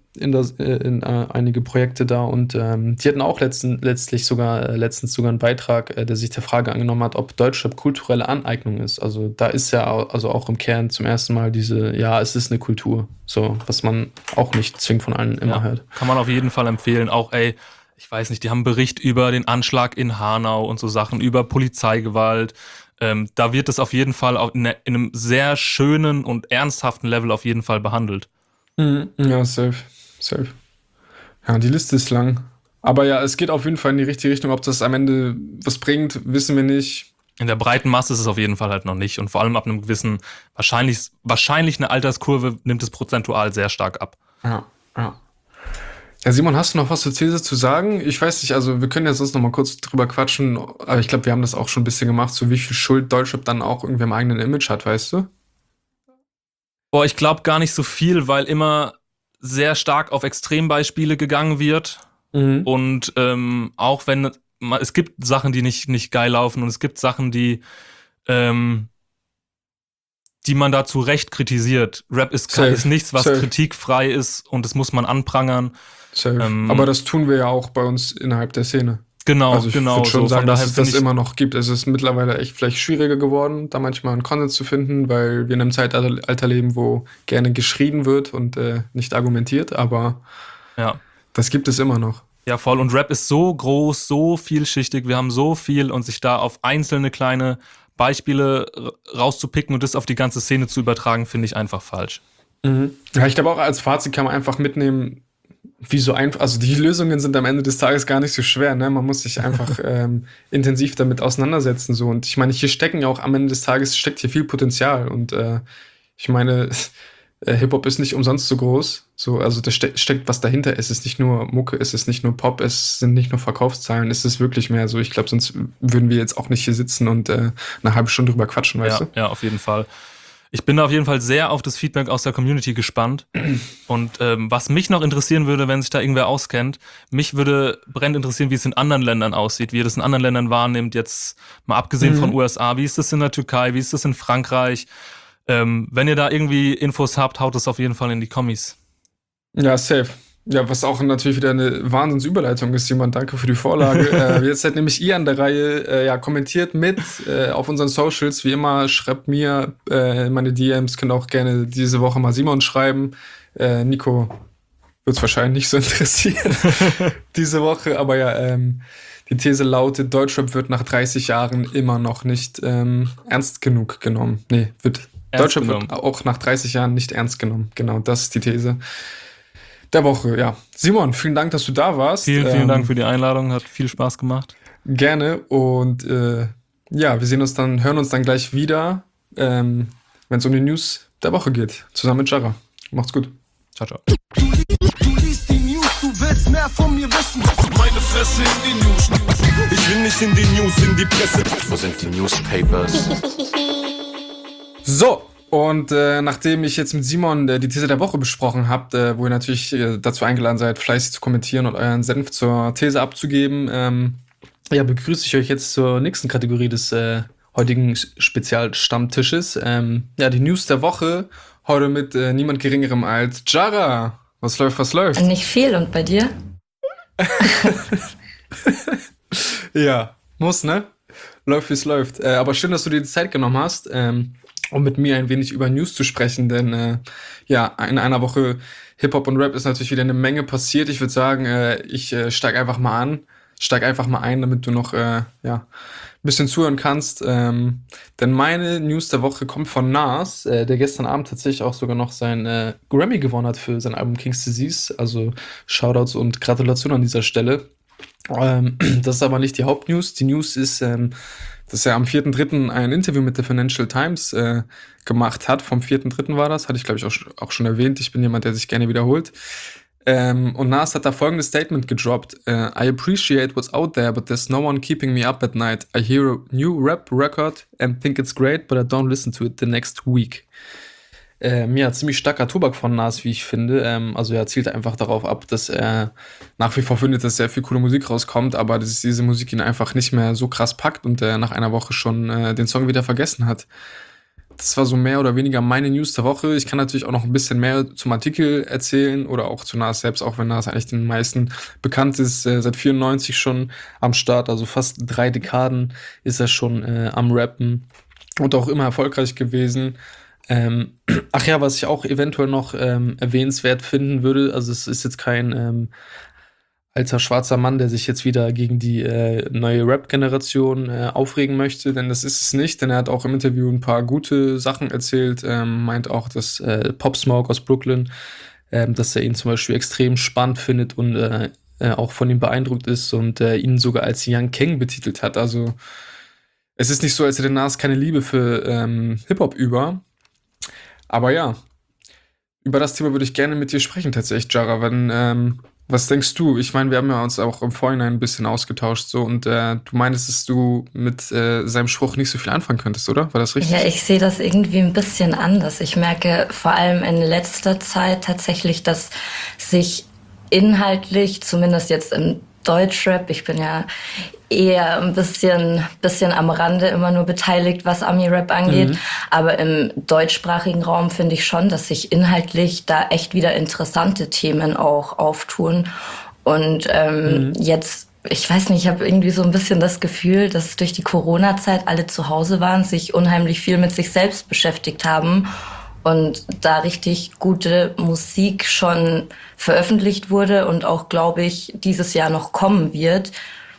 in einige Projekte da und die hatten auch letztens sogar einen Beitrag, der sich der Frage angenommen hat, ob Deutschrap kulturelle Aneignung ist. Also da ist ja also auch im Kern zum ersten Mal es ist eine Kultur, so was man auch nicht zwingend von allen immer hört. Kann man auf jeden Fall empfehlen. Auch, ich weiß nicht, die haben einen Bericht über den Anschlag in Hanau und so Sachen, über Polizeigewalt. Da wird es auf jeden Fall auch in einem sehr schönen und ernsthaften Level auf jeden Fall behandelt. Ja, safe. Ja, die Liste ist lang. Aber ja, es geht auf jeden Fall in die richtige Richtung. Ob das am Ende was bringt, wissen wir nicht. In der breiten Masse ist es auf jeden Fall halt noch nicht. Und vor allem ab einem gewissen, wahrscheinlich eine Alterskurve nimmt es prozentual sehr stark ab. Ja. Ja, Simon, hast du noch was zur These zu sagen? Ich weiß nicht, also wir können jetzt sonst noch mal kurz drüber quatschen, aber ich glaube, wir haben das auch schon ein bisschen gemacht, so wie viel Schuld Deutschrap dann auch irgendwie im eigenen Image hat, weißt du? Boah, ich glaube gar nicht so viel, weil immer sehr stark auf Extrembeispiele gegangen wird. Und auch wenn es gibt Sachen, die nicht geil laufen und es gibt Sachen, die man da zu Recht kritisiert. Rap ist nichts, was kritikfrei ist und das muss man anprangern. Aber das tun wir ja auch bei uns innerhalb der Szene. Genau, also ich würde schon sagen, dass es das immer immer noch gibt. Es ist mittlerweile echt vielleicht schwieriger geworden, da manchmal einen Konsens zu finden, weil wir in einem Zeitalter leben, wo gerne geschrien wird und nicht argumentiert, aber das gibt es immer noch. Ja, voll. Und Rap ist so groß, so vielschichtig, wir haben so viel und sich da auf einzelne kleine Beispiele rauszupicken und das auf die ganze Szene zu übertragen, finde ich einfach falsch. Ja, ich glaube auch als Fazit kann man einfach mitnehmen, wie so einfach, also die Lösungen sind am Ende des Tages gar nicht so schwer, ne? Man muss sich einfach intensiv damit auseinandersetzen, so. Und ich meine, hier stecken ja auch am Ende des Tages steckt hier viel Potenzial und ich meine, Hip-Hop ist nicht umsonst so groß. So, also da steckt was dahinter. Es ist nicht nur Mucke, es ist nicht nur Pop, es sind nicht nur Verkaufszahlen, es ist wirklich mehr so. Ich glaube, sonst würden wir jetzt auch nicht hier sitzen und eine halbe Stunde drüber quatschen, weißt du? Ja, auf jeden Fall. Ich bin da auf jeden Fall sehr auf das Feedback aus der Community gespannt. Und was mich noch interessieren würde, wenn sich da irgendwer auskennt, mich würde brennend interessieren, wie es in anderen Ländern aussieht, wie ihr das in anderen Ländern wahrnehmt, jetzt mal abgesehen von USA. Wie ist das in der Türkei, wie ist das in Frankreich? Wenn ihr da irgendwie Infos habt, haut es auf jeden Fall in die Kommis. Ja, safe. Ja, was auch natürlich wieder eine Wahnsinnsüberleitung ist, jemand, danke für die Vorlage. Jetzt seid nämlich ihr an der Reihe, kommentiert mit auf unseren Socials. Wie immer, schreibt mir in meine DMs, könnt auch gerne diese Woche mal Simon schreiben. Nico wird es wahrscheinlich nicht so interessieren diese Woche, aber ja, die These lautet, Deutschrap wird nach 30 Jahren immer noch nicht ernst genug genommen. Nee, Deutschrap wird auch nach 30 Jahren nicht ernst genommen. Genau, das ist die These der Woche, ja. Simon, vielen Dank, dass du da warst. Vielen Dank für die Einladung, hat viel Spaß gemacht. Gerne und wir hören uns dann gleich wieder, wenn es um die News der Woche geht, zusammen mit Jara. Macht's gut. Ciao, ciao. Du liest die News, du willst mehr von mir wissen. Meine Fresse in die News. Ich will nicht in die News, in die Presse. Wo sind die Newspapers? So, und nachdem ich jetzt mit Simon die These der Woche besprochen habe, wo ihr natürlich dazu eingeladen seid, fleißig zu kommentieren und euren Senf zur These abzugeben, begrüße ich euch jetzt zur nächsten Kategorie des heutigen Spezialstammtisches. Die News der Woche, heute mit niemand Geringerem als Jara. Was läuft? Nicht viel, und bei dir? Ja, muss, ne? Läuft, wie es läuft. Aber schön, dass du dir die Zeit genommen hast, um mit mir ein wenig über News zu sprechen, denn in einer Woche Hip-Hop und Rap ist natürlich wieder eine Menge passiert. Ich würde sagen, ich steig einfach mal ein, damit du noch ein bisschen zuhören kannst. Denn meine News der Woche kommt von Nas, der gestern Abend tatsächlich auch sogar noch sein Grammy gewonnen hat für sein Album King's Disease. Also Shoutouts und Gratulation an dieser Stelle. Das ist aber nicht die Hauptnews. Die News ist, dass er am 4.3. ein Interview mit der Financial Times gemacht hat. Vom 4.3. war das, hatte ich glaube ich auch schon erwähnt. Ich bin jemand, der sich gerne wiederholt. Und Nas hat da folgendes Statement gedroppt. I appreciate what's out there, but there's no one keeping me up at night. I hear a new rap record and think it's great, but I don't listen to it the next week. Ziemlich starker Tobak von Nas, wie ich finde. Also er zielt einfach darauf ab, dass er nach wie vor findet, dass sehr viel coole Musik rauskommt, aber dass diese Musik ihn einfach nicht mehr so krass packt und er nach einer Woche schon den Song wieder vergessen hat. Das war so mehr oder weniger meine News der Woche. Ich kann natürlich auch noch ein bisschen mehr zum Artikel erzählen oder auch zu Nas selbst, auch wenn Nas eigentlich den meisten bekannt ist. Seit 94 schon am Start, also fast 3 Dekaden ist er schon am Rappen und auch immer erfolgreich gewesen. Was ich auch eventuell noch erwähnenswert finden würde, also es ist jetzt kein alter schwarzer Mann, der sich jetzt wieder gegen die neue Rap-Generation aufregen möchte, denn das ist es nicht, denn er hat auch im Interview ein paar gute Sachen erzählt, meint auch, dass Pop Smoke aus Brooklyn, dass er ihn zum Beispiel extrem spannend findet und auch von ihm beeindruckt ist und ihn sogar als Young King betitelt hat. Also es ist nicht so, als hätte Nas keine Liebe für Hip-Hop über. Aber ja, über das Thema würde ich gerne mit dir sprechen tatsächlich, Jara. Was denkst du? Ich meine, wir haben ja uns auch im Vorhinein ein bisschen ausgetauscht so und du meintest, dass du mit seinem Spruch nicht so viel anfangen könntest, oder? War das richtig? Ja, ich sehe das irgendwie ein bisschen anders. Ich merke vor allem in letzter Zeit tatsächlich, dass sich inhaltlich, zumindest jetzt im Deutschrap, ich bin ja eher ein bisschen am Rande immer nur beteiligt, was Ami-Rap angeht. Aber im deutschsprachigen Raum finde ich schon, dass sich inhaltlich da echt wieder interessante Themen auch auftun. Und jetzt, ich weiß nicht, ich habe irgendwie so ein bisschen das Gefühl, dass durch die Corona-Zeit alle zu Hause waren, sich unheimlich viel mit sich selbst beschäftigt haben und da richtig gute Musik schon veröffentlicht wurde und auch, glaube ich, dieses Jahr noch kommen wird.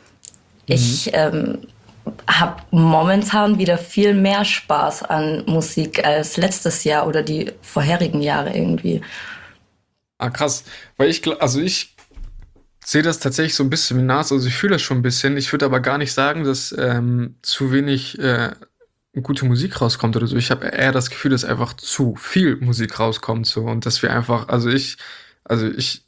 Ich habe momentan wieder viel mehr Spaß an Musik als letztes Jahr oder die vorherigen Jahre irgendwie. Ah, krass. Weil ich sehe das tatsächlich so ein bisschen wie Nas, also ich fühle das schon ein bisschen. Ich würde aber gar nicht sagen, dass zu wenig gute Musik rauskommt oder so. Ich habe eher das Gefühl, dass einfach zu viel Musik rauskommt so und dass wir einfach, also ich,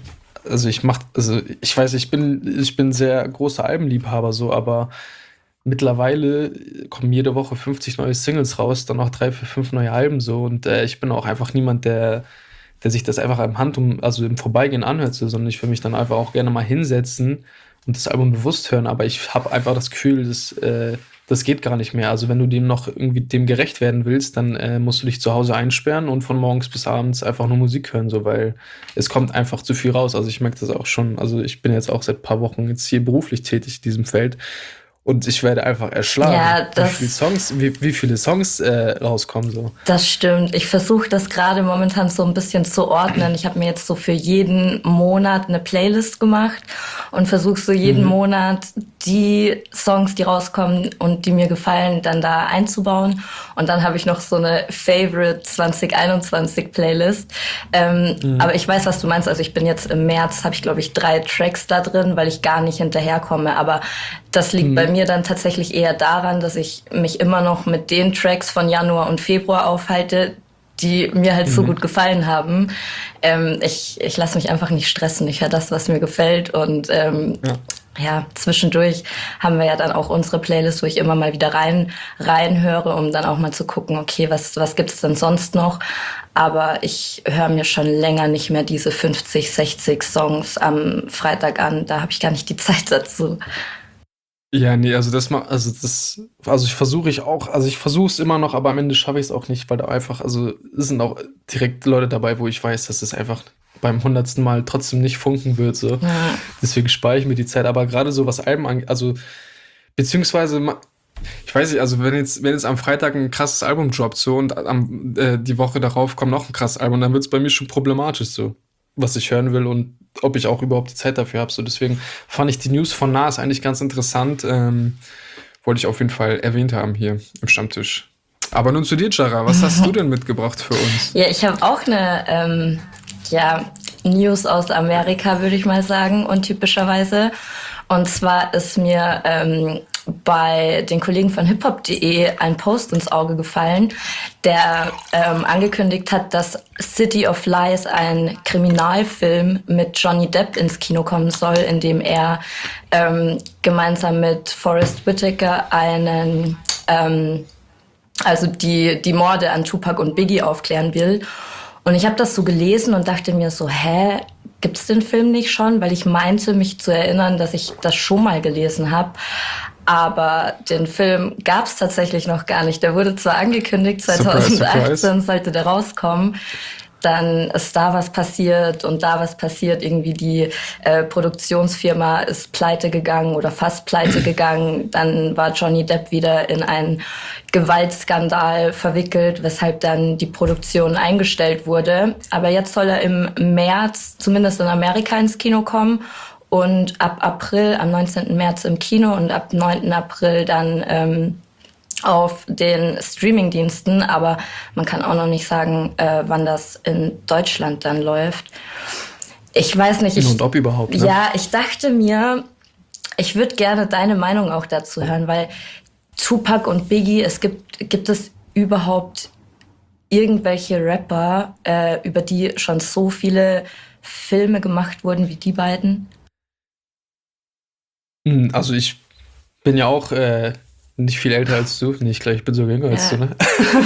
ich weiß, ich bin sehr großer Albenliebhaber so, aber mittlerweile kommen jede Woche 50 neue Singles raus, dann noch 3, 4, 5 neue Alben so und ich bin auch einfach niemand, der sich das einfach also im Vorbeigehen anhört, so, sondern ich will mich dann einfach auch gerne mal hinsetzen und das Album bewusst hören, aber ich habe einfach das Gefühl, das geht gar nicht mehr. Also wenn du dem noch irgendwie dem gerecht werden willst, dann musst du dich zu Hause einsperren und von morgens bis abends einfach nur Musik hören, so, weil es kommt einfach zu viel raus. Also ich merke das auch schon. Also ich bin jetzt auch seit ein paar Wochen jetzt hier beruflich tätig in diesem Feld und ich werde einfach erschlagen, Ja, wie viele Songs rauskommen so. das stimmt. Ich versuche das gerade momentan so ein bisschen zu ordnen. Ich habe mir jetzt so für jeden Monat eine Playlist gemacht und versuche so jeden Monat die Songs, die rauskommen und die mir gefallen, dann da einzubauen. Und dann habe ich noch so eine Favorite 2021 Playlist. Aber ich weiß, was du meinst. Also ich bin jetzt im März, habe ich glaube ich 3 Tracks da drin, weil ich gar nicht hinterherkomme. Aber das liegt bei mir dann tatsächlich eher daran, dass ich mich immer noch mit den Tracks von Januar und Februar aufhalte, die mir halt so gut gefallen haben. Ich lasse mich einfach nicht stressen. Ich höre das, was mir gefällt. Und ja, zwischendurch haben wir ja dann auch unsere Playlist, wo ich immer mal wieder reinhöre, um dann auch mal zu gucken, okay, was gibt's denn sonst noch? Aber ich höre mir schon länger nicht mehr diese 50, 60 Songs am Freitag an. Da habe ich gar nicht die Zeit dazu. Ja, nee, also ich versuche es immer noch, aber am Ende schaffe ich es auch nicht, weil da einfach, also es sind auch direkt Leute dabei, wo ich weiß, dass es einfach beim 100. Mal trotzdem nicht funken wird, so. Ja. Deswegen spare ich mir die Zeit, aber gerade so was Alben angeht, also, beziehungsweise, ich weiß nicht, also wenn jetzt am Freitag ein krasses Album droppt, so, und die Woche darauf kommt noch ein krasses Album, dann wird es bei mir schon problematisch, so, was ich hören will und ob ich auch überhaupt die Zeit dafür habe. So, deswegen fand ich die News von Nas eigentlich ganz interessant. Wollte ich auf jeden Fall erwähnt haben hier im Stammtisch. Aber nun zu dir, Jara. Was hast du denn mitgebracht für uns? Ja, ich habe auch eine News aus Amerika, würde ich mal sagen, untypischerweise. Und zwar ist mir bei den Kollegen von hiphop.de ein Post ins Auge gefallen, der angekündigt hat, dass City of Lies, ein Kriminalfilm mit Johnny Depp, ins Kino kommen soll, in dem er gemeinsam mit Forest Whitaker also die Morde an Tupac und Biggie aufklären will. Und ich habe das so gelesen und dachte mir so, gibt's den Film nicht schon? Weil ich meinte, mich zu erinnern, dass ich das schon mal gelesen habe. Aber den Film gab's tatsächlich noch gar nicht. Der wurde zwar angekündigt, 2018 sollte der rauskommen. Dann ist da was passiert und da was passiert. Irgendwie die Produktionsfirma ist pleite gegangen oder fast pleite gegangen. Dann war Johnny Depp wieder in einen Gewaltskandal verwickelt, weshalb dann die Produktion eingestellt wurde. Aber jetzt soll er im März, zumindest in Amerika, ins Kino kommen. Und ab April, am 19. März im Kino und ab 9. April dann auf den Streamingdiensten. Aber man kann auch noch nicht sagen, wann das in Deutschland dann läuft. Ich weiß nicht. Und ob überhaupt, ne? Ja, ich dachte mir, ich würde gerne deine Meinung auch dazu hören, weil Tupac und Biggie, gibt es überhaupt irgendwelche Rapper, über die schon so viele Filme gemacht wurden wie die beiden? Also ich bin ja auch nicht viel älter als du. Nee, ich bin sogar jünger als du, ne?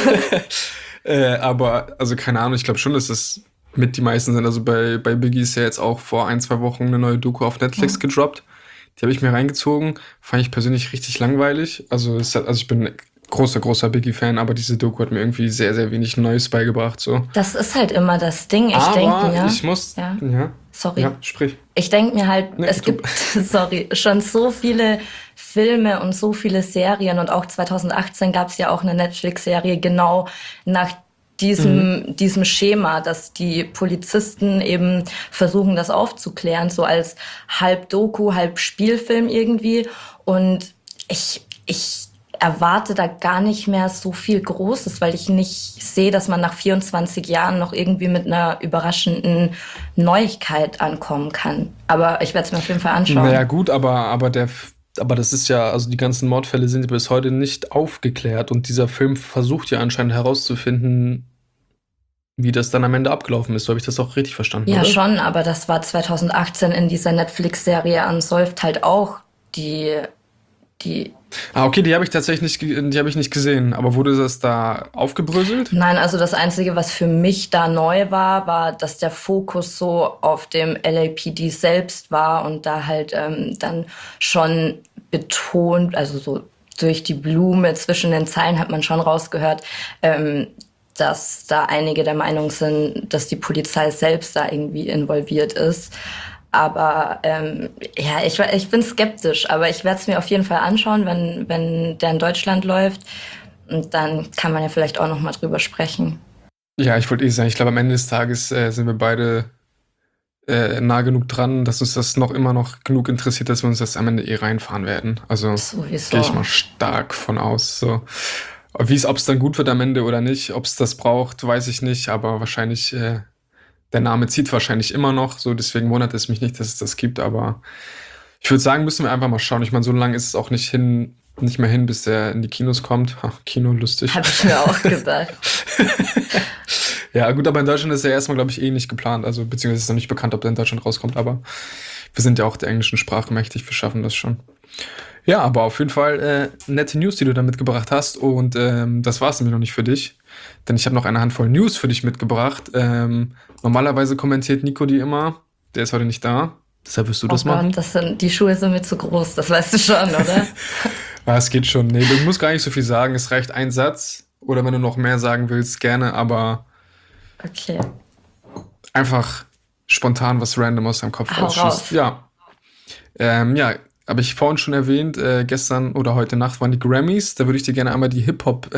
Aber, also keine Ahnung, ich glaube schon, dass das mit die meisten sind. Also bei Biggie ist ja jetzt auch vor 1-2 Wochen eine neue Doku auf Netflix gedroppt. Die habe ich mir reingezogen. Fand ich persönlich richtig langweilig. Also ich bin großer Biggie-Fan, aber diese Doku hat mir irgendwie sehr, sehr wenig Neues beigebracht. So. Das ist halt immer das Ding. Ich denke mir. Ich muss. Ja. Sorry. Ja, sprich. Ich denke mir halt, es gibt schon so viele Filme und so viele Serien und auch 2018 gab es ja auch eine Netflix-Serie genau nach diesem Schema, dass die Polizisten eben versuchen, das aufzuklären, so als halb Doku, halb Spielfilm irgendwie. Und ich erwarte da gar nicht mehr so viel Großes, weil ich nicht sehe, dass man nach 24 Jahren noch irgendwie mit einer überraschenden Neuigkeit ankommen kann. Aber ich werde es mir auf jeden Fall anschauen. Naja gut, aber Aber das ist ja, also die ganzen Mordfälle sind bis heute nicht aufgeklärt und dieser Film versucht ja anscheinend herauszufinden, wie das dann am Ende abgelaufen ist. So habe ich das auch richtig verstanden, Ja, oder? schon, aber das war 2018 in dieser Netflix-Serie Unsolved halt auch die Okay, die habe ich tatsächlich die habe ich nicht gesehen. Aber wurde das da aufgebröselt? Nein, also das Einzige, was für mich da neu war, dass der Fokus so auf dem LAPD selbst war und da halt dann schon betont, also so durch die Blume zwischen den Zeilen hat man schon rausgehört, dass da einige der Meinung sind, dass die Polizei selbst da irgendwie involviert ist. Aber ja, ich bin skeptisch, aber ich werde es mir auf jeden Fall anschauen, wenn der in Deutschland läuft. Und dann kann man ja vielleicht auch noch mal drüber sprechen. Ja, ich wollte sagen, ich glaube, am Ende des Tages sind wir beide nah genug dran, dass uns das immer noch genug interessiert, dass wir uns das am Ende reinfahren werden. Also Sowieso. gehe ich mal stark von aus. So. Ob es dann gut wird am Ende oder nicht, ob es das braucht, weiß ich nicht, aber wahrscheinlich, der Name zieht wahrscheinlich immer noch, so deswegen wundert es mich nicht, dass es das gibt, aber ich würde sagen, müssen wir einfach mal schauen. Ich meine, so lange ist es auch nicht mehr hin, bis der in die Kinos kommt. Kino, lustig. Habe ich mir auch gedacht. Ja, gut, aber in Deutschland ist er erstmal, glaube ich, nicht geplant. Also, beziehungsweise ist noch nicht bekannt, ob der in Deutschland rauskommt, aber wir sind ja auch der englischen Sprache mächtig, wir schaffen das schon. Ja, aber auf jeden Fall nette News, die du da mitgebracht hast. Und das war es nämlich noch nicht für dich. Denn ich habe noch eine Handvoll News für dich mitgebracht. Normalerweise kommentiert Nico die immer. Der ist heute nicht da. Deshalb wirst du das machen. Die Schuhe sind mir zu groß, das weißt du schon, oder? Ja, es geht schon. Nee, du musst gar nicht so viel sagen. Es reicht ein Satz. Oder wenn du noch mehr sagen willst, gerne. Aber Okay. einfach spontan was random aus deinem Kopf Hau rausschießt. raus. Ja. Ja, habe ich vorhin schon erwähnt, gestern oder heute Nacht waren die Grammys. Da würde ich dir gerne einmal die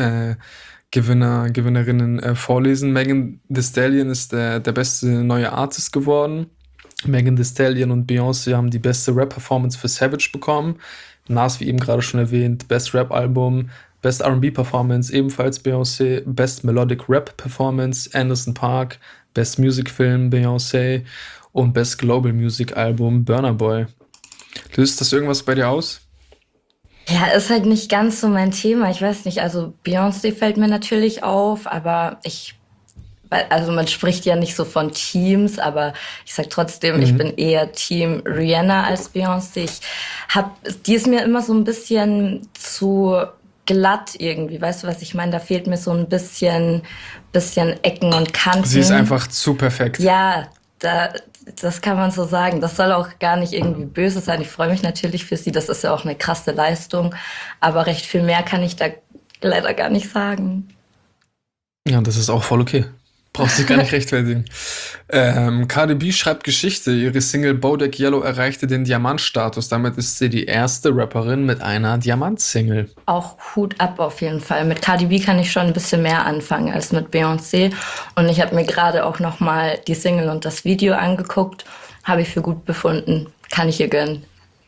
Gewinnerinnen vorlesen. Megan Thee Stallion ist der beste neue Artist geworden. Megan Thee Stallion und Beyoncé haben die beste Rap-Performance für Savage bekommen. Nas, wie eben gerade schon erwähnt, Best Rap-Album, Best R&B-Performance, ebenfalls Beyoncé, Best Melodic Rap-Performance, Anderson .Paak, Best Music-Film, Beyoncé und Best Global Music-Album, Burna Boy. Löst das irgendwas bei dir aus? Ja, ist halt nicht ganz so mein Thema. Ich weiß nicht, also Beyoncé fällt mir natürlich auf, aber also man spricht ja nicht so von Teams, aber ich sag trotzdem, ich bin eher Team Rihanna als Beyoncé. Die ist mir immer so ein bisschen zu glatt irgendwie, weißt du, was ich meine? Da fehlt mir so ein bisschen Ecken und Kanten. Sie ist einfach zu perfekt. Ja, das kann man so sagen. Das soll auch gar nicht irgendwie böse sein. Ich freue mich natürlich für sie. Das ist ja auch eine krasse Leistung. Aber recht viel mehr kann ich da leider gar nicht sagen. Ja, das ist auch voll okay. Brauchst dich gar nicht rechtfertigen. Cardi B schreibt Geschichte. Ihre Single Bodak Yellow erreichte den Diamantstatus. Damit ist sie die erste Rapperin mit einer Diamant-Single. Auch Hut ab auf jeden Fall. Mit Cardi B kann ich schon ein bisschen mehr anfangen als mit Beyoncé. Und ich habe mir gerade auch noch mal die Single und das Video angeguckt. Habe ich für gut befunden. Kann ich ihr gönnen.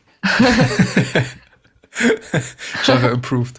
Genre approved.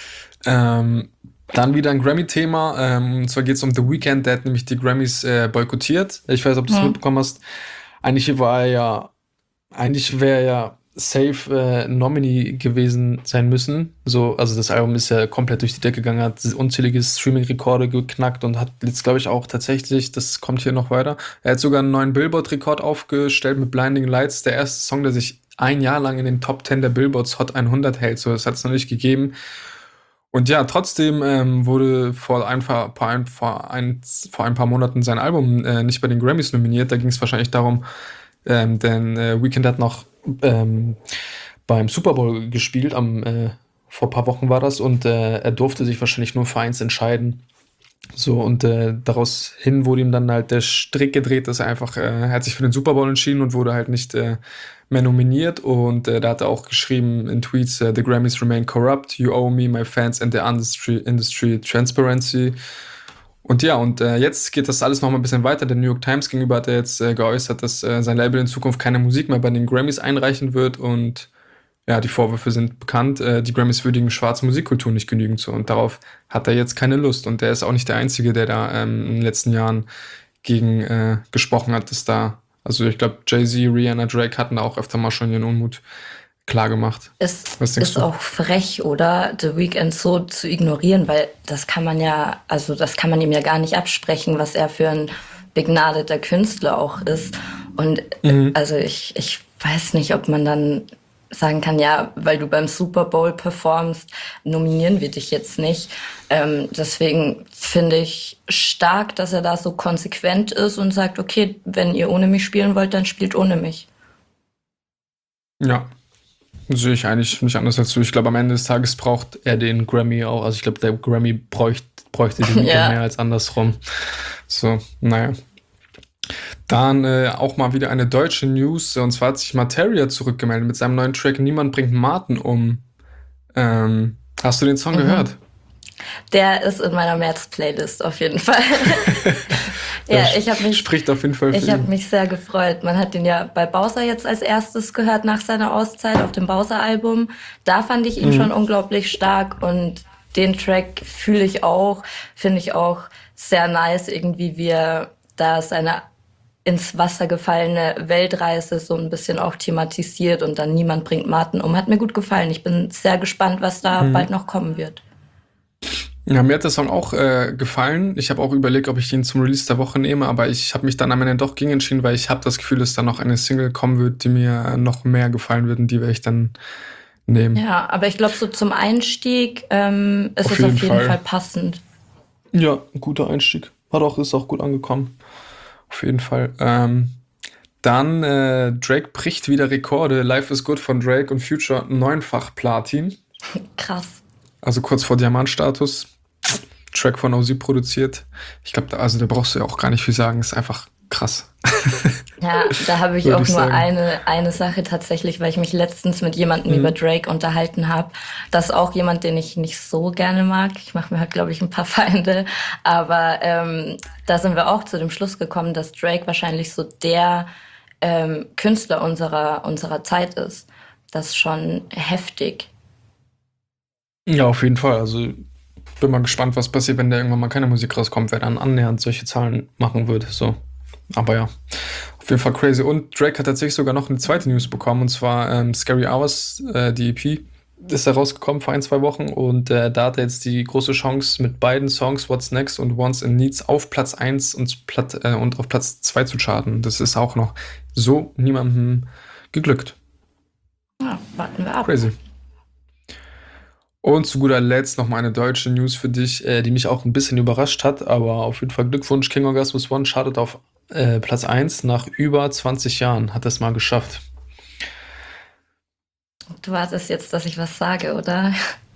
Dann wieder ein Grammy-Thema. Und zwar geht es um The Weeknd, der hat nämlich die Grammys boykottiert. Ich weiß, ob du es mitbekommen hast. Eigentlich wäre ja safe Nominee gewesen sein müssen. So, also das Album ist ja komplett durch die Decke gegangen, hat unzählige Streaming-Rekorde geknackt und hat jetzt, glaube ich, auch tatsächlich, das kommt hier noch weiter, er hat sogar einen neuen Billboard-Rekord aufgestellt mit Blinding Lights. Der erste Song, der sich ein Jahr lang in den Top 10 der Billboards Hot 100 hält. So, das hat es noch nicht gegeben. Und ja, trotzdem wurde vor ein paar Monaten sein Album nicht bei den Grammys nominiert. Da ging es wahrscheinlich darum, denn Weeknd hat noch beim Super Bowl gespielt, vor ein paar Wochen war das, und er durfte sich wahrscheinlich nur für eins entscheiden. So, und daraus hin wurde ihm dann halt der Strick gedreht, dass er hat sich für den Super Bowl entschieden und wurde halt nicht mehr nominiert. Und da hat er auch geschrieben in Tweets, The Grammys remain corrupt, you owe me, my fans and the industry transparency. Und ja, und jetzt geht das alles noch mal ein bisschen weiter. Der New York Times gegenüber hat er jetzt geäußert, dass sein Label in Zukunft keine Musik mehr bei den Grammys einreichen wird. Und ja, die Vorwürfe sind bekannt. Die Grammys würdigen schwarze Musikkultur nicht genügend so. Und darauf hat er jetzt keine Lust. Und der ist auch nicht der Einzige, der da in den letzten Jahren gegen gesprochen hat, dass da, also ich glaube, Jay-Z, Rihanna, Drake hatten da auch öfter mal schon ihren Unmut klar gemacht. Es Was denkst ist du? auch frech, oder? The Weeknd so zu ignorieren, weil das kann man ja, also das kann man ihm ja gar nicht absprechen, was er für ein begnadeter Künstler auch ist. Und also ich weiß nicht, ob man dann sagen kann, ja, weil du beim Super Bowl performst, nominieren wir dich jetzt nicht. Deswegen finde ich stark, dass er da so konsequent ist und sagt, okay, wenn ihr ohne mich spielen wollt, dann spielt ohne mich. Ja, sehe ich eigentlich nicht anders als du. Ich glaube, am Ende des Tages braucht er den Grammy auch. Also ich glaube, der Grammy bräuchte den Weeknd Ja. mehr als andersrum. So, naja. Dann auch mal wieder eine deutsche News. Und zwar hat sich Materia zurückgemeldet mit seinem neuen Track Niemand bringt Martin um. Hast du den Song gehört? Der ist in meiner März-Playlist auf jeden Fall. Ja, ich habe mich, Spricht auf jeden Fall für ich hab ihn. mich sehr gefreut. Man hat den ja bei Bowser jetzt als erstes gehört nach seiner Auszeit auf dem Bowser-Album. Da fand ich ihn schon unglaublich stark und den Track fühle ich auch, finde ich auch sehr nice, irgendwie wie er da seine ins Wasser gefallene Weltreise so ein bisschen auch thematisiert und dann Niemand bringt Martin um. Hat mir gut gefallen. Ich bin sehr gespannt, was da bald noch kommen wird. Ja, mir hat der Song auch gefallen. Ich habe auch überlegt, ob ich ihn zum Release der Woche nehme, aber ich habe mich dann am Ende doch gegen entschieden, weil ich habe das Gefühl, dass da noch eine Single kommen wird, die mir noch mehr gefallen wird und die werde ich dann nehmen. Ja, aber ich glaube, so zum Einstieg ist Auf es jeden auf jeden Fall. Fall passend. Ja, ein guter Einstieg. Ist auch gut angekommen. Auf jeden Fall. Dann Drake bricht wieder Rekorde. Life is Good von Drake und Future 9-fach Platin. Krass. Also kurz vor Diamantstatus. Track von OZ produziert. Ich glaube, da brauchst du ja auch gar nicht viel sagen. Ist einfach krass. Ja, da habe ich Würde auch ich nur sagen. eine Sache tatsächlich, weil ich mich letztens mit jemandem über Drake unterhalten habe. Das ist auch jemand, den ich nicht so gerne mag. Ich mache mir halt, glaube ich, ein paar Feinde. Aber da sind wir auch zu dem Schluss gekommen, dass Drake wahrscheinlich so der Künstler unserer Zeit ist. Das ist schon heftig. Ja, auf jeden Fall. Also bin mal gespannt, was passiert, wenn da irgendwann mal keine Musik rauskommt, wer dann annähernd solche Zahlen machen wird. So. Aber ja, auf jeden Fall crazy. Und Drake hat tatsächlich sogar noch eine zweite News bekommen, und zwar Scary Hours, die EP, ist da rausgekommen vor 1-2 Wochen und da hat er jetzt die große Chance, mit beiden Songs What's Next und Wants and Needs auf Platz 1 und auf Platz 2 zu charten. Das ist auch noch so niemandem geglückt. Ja, warten wir ab. Crazy. Und zu guter Letzt noch mal eine deutsche News für dich, die mich auch ein bisschen überrascht hat, aber auf jeden Fall Glückwunsch. King Orgasmus One chartet auf Platz 1 nach über 20 Jahren. Hat das mal geschafft. Du wartest jetzt, dass ich was sage, oder?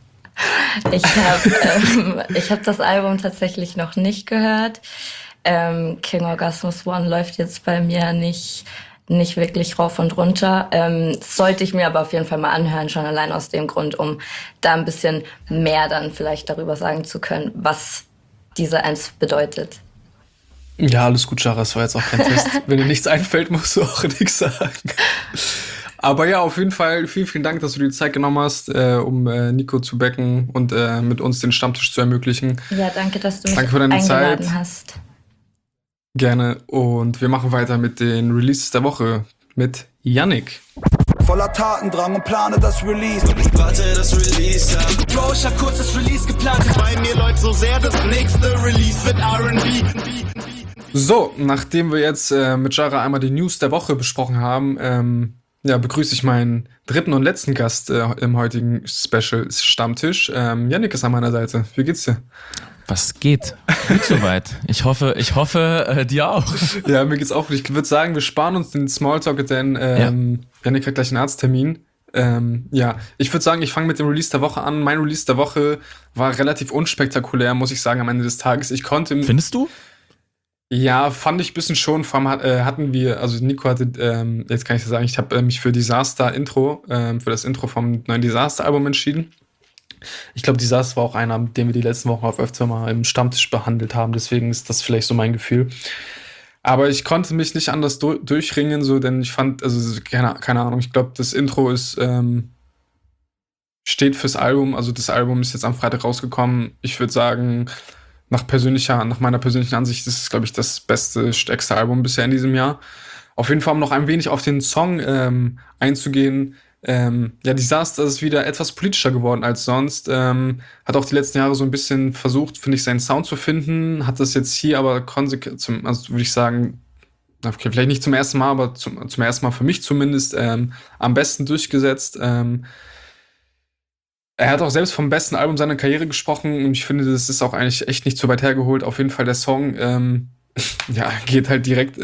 Ich hab das Album tatsächlich noch nicht gehört. King Orgasmus One läuft jetzt bei mir nicht wirklich rauf und runter. Sollte ich mir aber auf jeden Fall mal anhören, schon allein aus dem Grund, um da ein bisschen mehr dann vielleicht darüber sagen zu können, was diese Eins bedeutet. Ja, alles gut, Chara, das war jetzt auch kein Test. Wenn dir nichts einfällt, musst du auch nichts sagen. Aber ja, auf jeden Fall vielen, vielen Dank, dass du dir die Zeit genommen hast, um Nico zu backen und mit uns den Stammtisch zu ermöglichen. Ja, danke, dass du mich Danke für deine eingeladen Zeit. hast. Gerne. Und wir machen weiter mit den Releases der Woche mit Yannick. Voller Tatendrang und plane das Release. Warte, das Release ab. Bro, ich hab kurz das Release geplant. Bei mir läuft so sehr, das nächste Release wird R&B. So, nachdem wir jetzt mit Jara einmal die News der Woche besprochen haben, begrüße ich meinen dritten und letzten Gast im heutigen Special Stammtisch. Yannick ist an meiner Seite. Wie geht's dir? Was geht? Gut soweit. Ich hoffe, dir auch. Ja, mir geht's auch gut. Ich würde sagen, wir sparen uns den Smalltalk, denn Yannick hat gleich einen Arzttermin. Ich würde sagen, ich fange mit dem Release der Woche an. Mein Release der Woche war relativ unspektakulär, muss ich sagen, am Ende des Tages. Findest du? Ja, fand ich ein bisschen schon. Vor allem hatten wir, also Nico hatte, jetzt kann ich das sagen, ich habe mich für für das Intro vom neuen Disaster-Album entschieden. Ich glaube, Disaster war auch einer, den wir die letzten Wochen auf öfter mal im Stammtisch behandelt haben. Deswegen ist das vielleicht so mein Gefühl. Aber ich konnte mich nicht anders durchringen, so, denn ich fand, also keine Ahnung, ich glaube, das Intro steht fürs Album. Also das Album ist jetzt am Freitag rausgekommen. Ich würde sagen, nach meiner persönlichen Ansicht ist es, glaube ich, das beste, stärkste Album bisher in diesem Jahr. Auf jeden Fall, um noch ein wenig auf den Song einzugehen. Disaster ist wieder etwas politischer geworden als sonst. Hat auch die letzten Jahre so ein bisschen versucht, finde ich, seinen Sound zu finden. Hat das jetzt hier aber konsequent, also würde ich sagen, okay, vielleicht nicht zum ersten Mal, aber zum ersten Mal für mich zumindest am besten durchgesetzt. Er hat auch selbst vom besten Album seiner Karriere gesprochen und ich finde, das ist auch eigentlich echt nicht so weit hergeholt. Auf jeden Fall der Song, geht halt direkt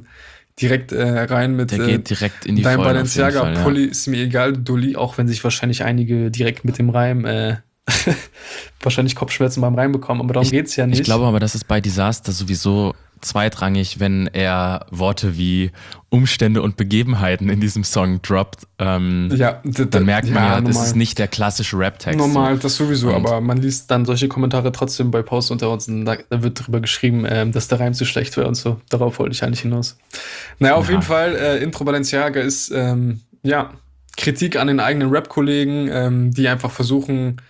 rein mit Der geht direkt in die Dein Vollen auf jeden Fall, Balenciaga ja. Pulli ist mir egal, Dulli, auch wenn sich wahrscheinlich einige direkt mit dem Reim wahrscheinlich Kopfschmerzen beim Reim bekommen, aber darum geht's ja nicht. Ich glaube aber, das ist bei Disaster sowieso zweitrangig, wenn er Worte wie Umstände und Begebenheiten in diesem Song droppt. Dann merkt man das ist nicht der klassische Rap-Text. Normal, das sowieso, Und- aber man liest dann solche Kommentare trotzdem bei Posts unter uns und da wird drüber geschrieben, dass der Reim zu schlecht wäre und so. Darauf wollte ich eigentlich hinaus. Naja, auf jeden Fall, Intro Balenciaga ist, Kritik an den eigenen Rap-Kollegen, die einfach versuchen,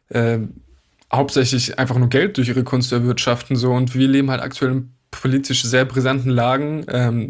hauptsächlich einfach nur Geld durch ihre Kunst zu erwirtschaften, so. Und wir leben halt aktuell in politisch sehr brisanten Lagen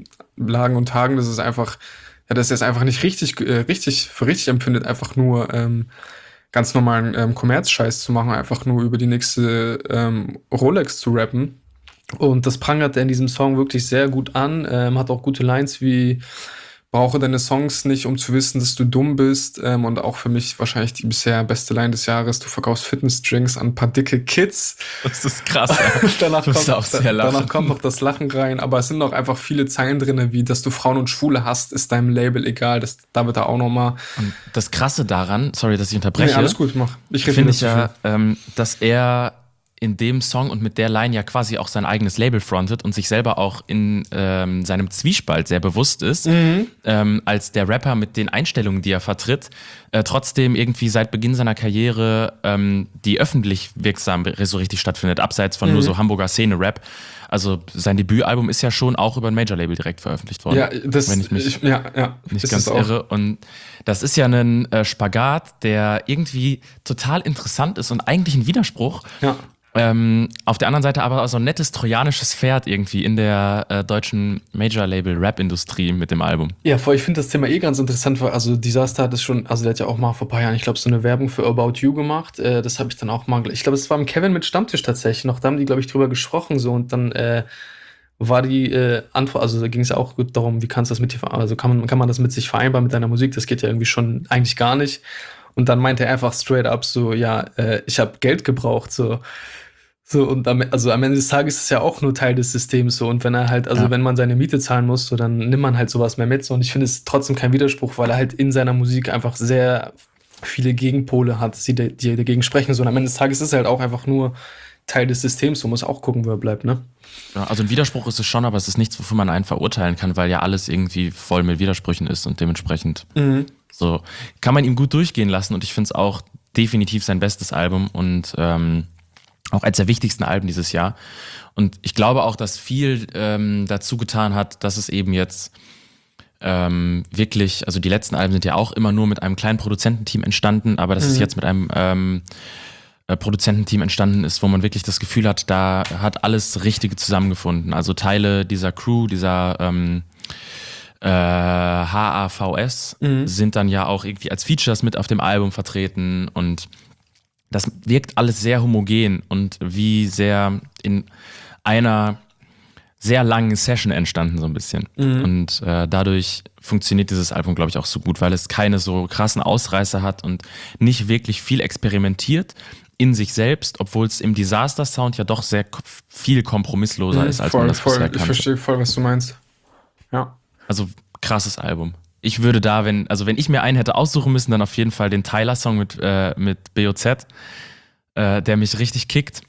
und Tagen, dass es einfach, dass er es einfach nicht für richtig empfindet, einfach nur ganz normalen Kommerzscheiß zu machen, einfach nur über die nächste Rolex zu rappen. Und das prangert er in diesem Song wirklich sehr gut an, hat auch gute Lines wie brauche deine Songs nicht, um zu wissen, dass du dumm bist. Und auch für mich wahrscheinlich die bisher beste Line des Jahres. Du verkaufst Fitnessdrinks an ein paar dicke Kids. Das ist krass. Ja. danach lachen. kommt noch das Lachen rein. Aber es sind auch einfach viele Zeilen drin, wie, dass du Frauen und Schwule hast, ist deinem Label egal. Da wird er auch nochmal. Und das Krasse daran, sorry, dass ich unterbreche. Nee, alles gut, mach. Ich rede finde nicht ich zu viel. ja, dass er in dem Song und mit der Line ja quasi auch sein eigenes Label frontet und sich selber auch in seinem Zwiespalt sehr bewusst ist, als der Rapper mit den Einstellungen, die er vertritt, trotzdem irgendwie seit Beginn seiner Karriere die öffentlich wirksam so richtig stattfindet, abseits von nur so Hamburger Szene-Rap. Also sein Debütalbum ist ja schon auch über ein Major-Label direkt veröffentlicht worden. Ja, das wenn ich mich nicht ist ganz es auch. irre. Und das ist ja ein Spagat, der irgendwie total interessant ist und eigentlich ein Widerspruch. Ja. Auf der anderen Seite aber so ein nettes trojanisches Pferd irgendwie in der deutschen Major-Label-Rap-Industrie mit dem Album. Ja, ich finde das Thema ganz interessant, weil also Disaster hat es schon, also der hat ja auch mal vor ein paar Jahren, ich glaube, so eine Werbung für About You gemacht. Das habe ich dann auch mal, ich glaube, es war im Kevin mit Stammtisch tatsächlich noch, da haben die, glaube ich, drüber gesprochen so und dann war die Antwort, also da ging es auch gut darum, wie kannst du das mit dir, also kann man das mit sich vereinbaren mit deiner Musik, das geht ja irgendwie schon eigentlich gar nicht. Und dann meinte er einfach straight up so, ich habe Geld gebraucht, so und am Ende des Tages ist es ja auch nur Teil des Systems so und wenn er halt, wenn man seine Miete zahlen muss, so dann nimmt man halt sowas mehr mit so und ich finde es trotzdem kein Widerspruch, weil er halt in seiner Musik einfach sehr viele Gegenpole hat, die dagegen sprechen so und am Ende des Tages ist er halt auch einfach nur Teil des Systems, so muss auch gucken, wo er bleibt, ne? Ja, also ein Widerspruch ist es schon, aber es ist nichts, wofür man einen verurteilen kann, weil ja alles irgendwie voll mit Widersprüchen ist und dementsprechend so kann man ihm gut durchgehen lassen und ich finde es auch definitiv sein bestes Album und auch eines der wichtigsten Alben dieses Jahr. Und ich glaube auch, dass viel dazu getan hat, dass es eben jetzt wirklich, also die letzten Alben sind ja auch immer nur mit einem kleinen Produzententeam entstanden, aber dass es jetzt mit einem Produzententeam entstanden ist, wo man wirklich das Gefühl hat, da hat alles Richtige zusammengefunden. Also Teile dieser Crew, dieser HAVS sind dann ja auch irgendwie als Features mit auf dem Album vertreten und das wirkt alles sehr homogen und wie sehr in einer sehr langen Session entstanden so ein bisschen. Und dadurch funktioniert dieses Album, glaube ich, auch so gut, weil es keine so krassen Ausreißer hat und nicht wirklich viel experimentiert in sich selbst, obwohl es im Disaster-Sound ja doch sehr viel kompromissloser ist, als man das bisher kannte. Ich verstehe voll, was du meinst. Ja. Also krasses Album. Ich würde da, wenn ich mir einen hätte aussuchen müssen, dann auf jeden Fall den Tyler-Song mit BOZ, der mich richtig kickt.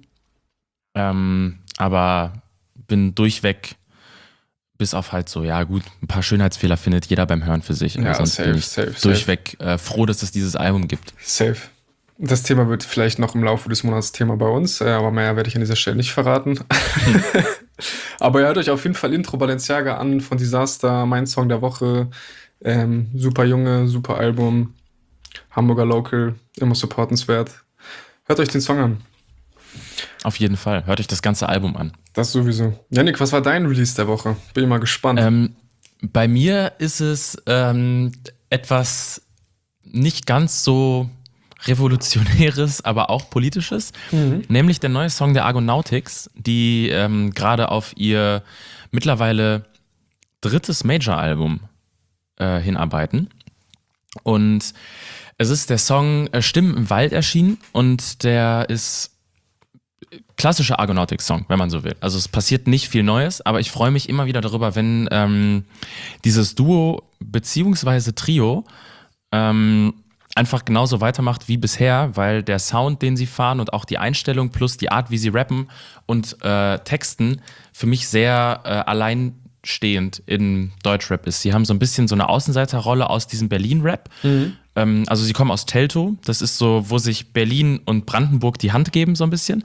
Aber bin durchweg, bis auf halt so, ja gut, ein paar Schönheitsfehler findet jeder beim Hören für sich. Ja, sonst bin ich durchweg froh, dass es dieses Album gibt. Safe. Das Thema wird vielleicht noch im Laufe des Monats Thema bei uns, aber mehr werde ich an dieser Stelle nicht verraten. Aber ihr hört euch auf jeden Fall Intro Balenciaga an von Disaster, mein Song der Woche. Super Junge, super Album. Hamburger Local, immer supportenswert. Hört euch den Song an. Auf jeden Fall. Hört euch das ganze Album an. Das sowieso. Yannick, was war dein Release der Woche? Bin ich mal gespannt. Bei mir ist es etwas nicht ganz so Revolutionäres, aber auch Politisches, nämlich der neue Song der Argonautics, die gerade auf ihr mittlerweile 3. Major-Album hinarbeiten. Und es ist der Song Stimmen im Wald erschienen und der ist klassischer Argonautics-Song, wenn man so will. Also es passiert nicht viel Neues, aber ich freue mich immer wieder darüber, wenn dieses Duo beziehungsweise Trio einfach genauso weitermacht wie bisher, weil der Sound, den sie fahren und auch die Einstellung plus die Art, wie sie rappen und texten, für mich sehr alleinstehend in Deutschrap ist. Sie haben so ein bisschen so eine Außenseiterrolle aus diesem Berlin-Rap. Also sie kommen aus Teltow, das ist so, wo sich Berlin und Brandenburg die Hand geben so ein bisschen.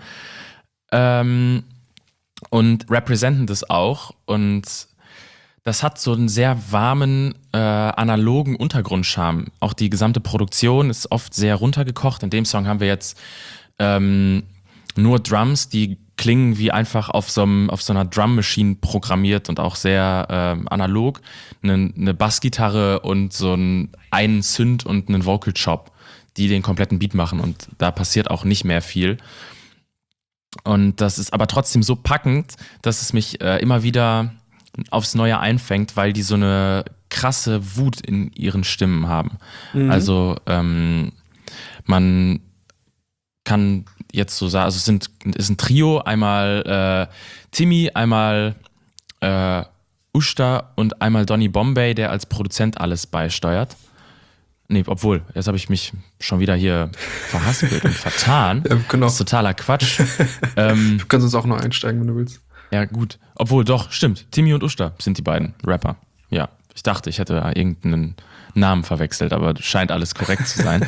Und representen das auch und das hat so einen sehr warmen, analogen Untergrundcharme. Auch die gesamte Produktion ist oft sehr runtergekocht. In dem Song haben wir jetzt nur Drums, die klingen wie einfach auf so einer Drum-Machine programmiert und auch sehr analog. Eine Bassgitarre und so einen Synth und einen Vocal Chop, die den kompletten Beat machen und da passiert auch nicht mehr viel. Und das ist aber trotzdem so packend, dass es mich immer wieder aufs Neue einfängt, weil die so eine krasse Wut in ihren Stimmen haben. Also man kann jetzt so sagen, also es ist ein Trio, einmal Timmy, einmal Usta und einmal Donny Bombay, der als Produzent alles beisteuert. Nee, obwohl, jetzt habe ich mich schon wieder hier verhaspelt und vertan. Ja, genau. Das ist totaler Quatsch. Du kannst uns auch noch einsteigen, wenn du willst. Ja, gut. Obwohl, doch, stimmt. Timmy und Usta sind die beiden Rapper. Ja, ich dachte, ich hätte irgendeinen Namen verwechselt, aber scheint alles korrekt zu sein.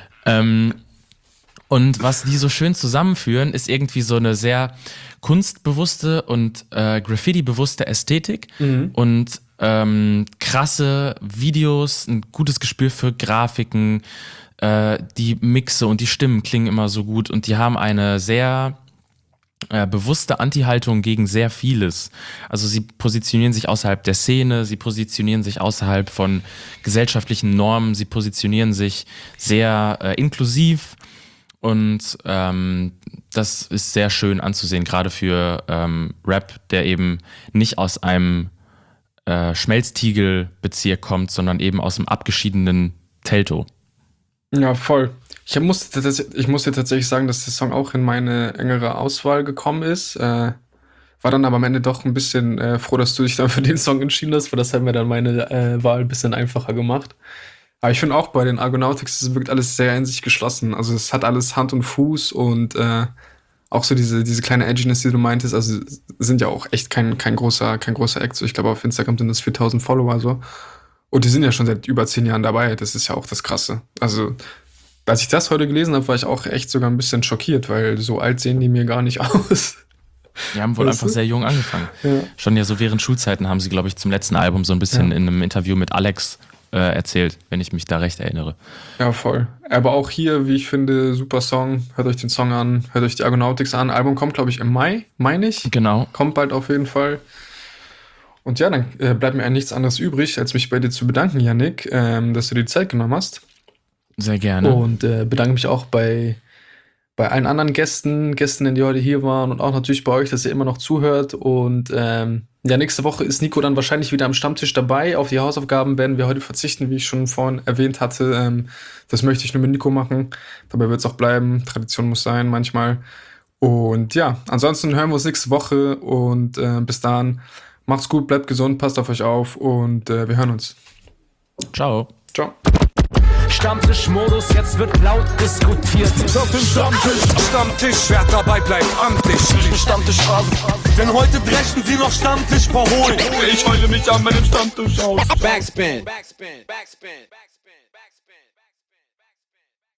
Und was die so schön zusammenführen, ist irgendwie so eine sehr kunstbewusste und Graffiti-bewusste Ästhetik und krasse Videos, ein gutes Gespür für Grafiken, die Mixe und die Stimmen klingen immer so gut und die haben eine sehr bewusste Anti-Haltung gegen sehr vieles. Also sie positionieren sich außerhalb der Szene, sie positionieren sich außerhalb von gesellschaftlichen Normen, sie positionieren sich sehr inklusiv und das ist sehr schön anzusehen, gerade für Rap, der eben nicht aus einem Schmelztiegelbezirk kommt, sondern eben aus dem abgeschiedenen Teltow. Ja, voll. Ich muss dir tatsächlich sagen, dass der Song auch in meine engere Auswahl gekommen ist. War dann aber am Ende doch ein bisschen froh, dass du dich dann für den Song entschieden hast, weil das hat mir dann meine Wahl ein bisschen einfacher gemacht. Aber ich finde auch bei den Argonautics, es wirkt alles sehr in sich geschlossen. Also es hat alles Hand und Fuß und auch so diese kleine Edginess, die du meintest, also sind ja auch echt kein großer Act. So, ich glaube, auf Instagram sind das 4000 Follower so. Und die sind ja schon seit über 10 Jahren dabei. Das ist ja auch das Krasse. Also, als ich das heute gelesen habe, war ich auch echt sogar ein bisschen schockiert, weil so alt sehen die mir gar nicht aus. Die haben wohl einfach sehr jung angefangen. Ja. Schon ja so während Schulzeiten haben sie, glaube ich, zum letzten Album so ein bisschen in einem Interview mit Alex erzählt, wenn ich mich da recht erinnere. Ja, voll. Aber auch hier, wie ich finde, super Song. Hört euch den Song an, hört euch die Argonautics an. Album kommt, glaube ich, im Mai, meine ich. Genau. Kommt bald auf jeden Fall. Und ja, dann bleibt mir nichts anderes übrig, als mich bei dir zu bedanken, Yannick, dass du dir die Zeit genommen hast. Sehr gerne. Und bedanke mich auch bei allen anderen Gästinnen, die heute hier waren und auch natürlich bei euch, dass ihr immer noch zuhört. Und ja, nächste Woche ist Nico dann wahrscheinlich wieder am Stammtisch dabei. Auf die Hausaufgaben werden wir heute verzichten, wie ich schon vorhin erwähnt hatte. Das möchte ich nur mit Nico machen. Dabei wird es auch bleiben. Tradition muss sein manchmal. Und ja, ansonsten hören wir uns nächste Woche und bis dahin macht's gut, bleibt gesund, passt auf euch auf und wir hören uns. Ciao. Ciao. Stammtischmodus, jetzt wird laut diskutiert. Auf dem Stammtisch, wer dabei bleibt, amtlich. Stammtisch Phase, denn heute dreschen sie noch Stammtisch verholen. Ich heule mich an meinem Stammtisch aus. Backspin. Backspin. Backspin. Backspin. Backspin.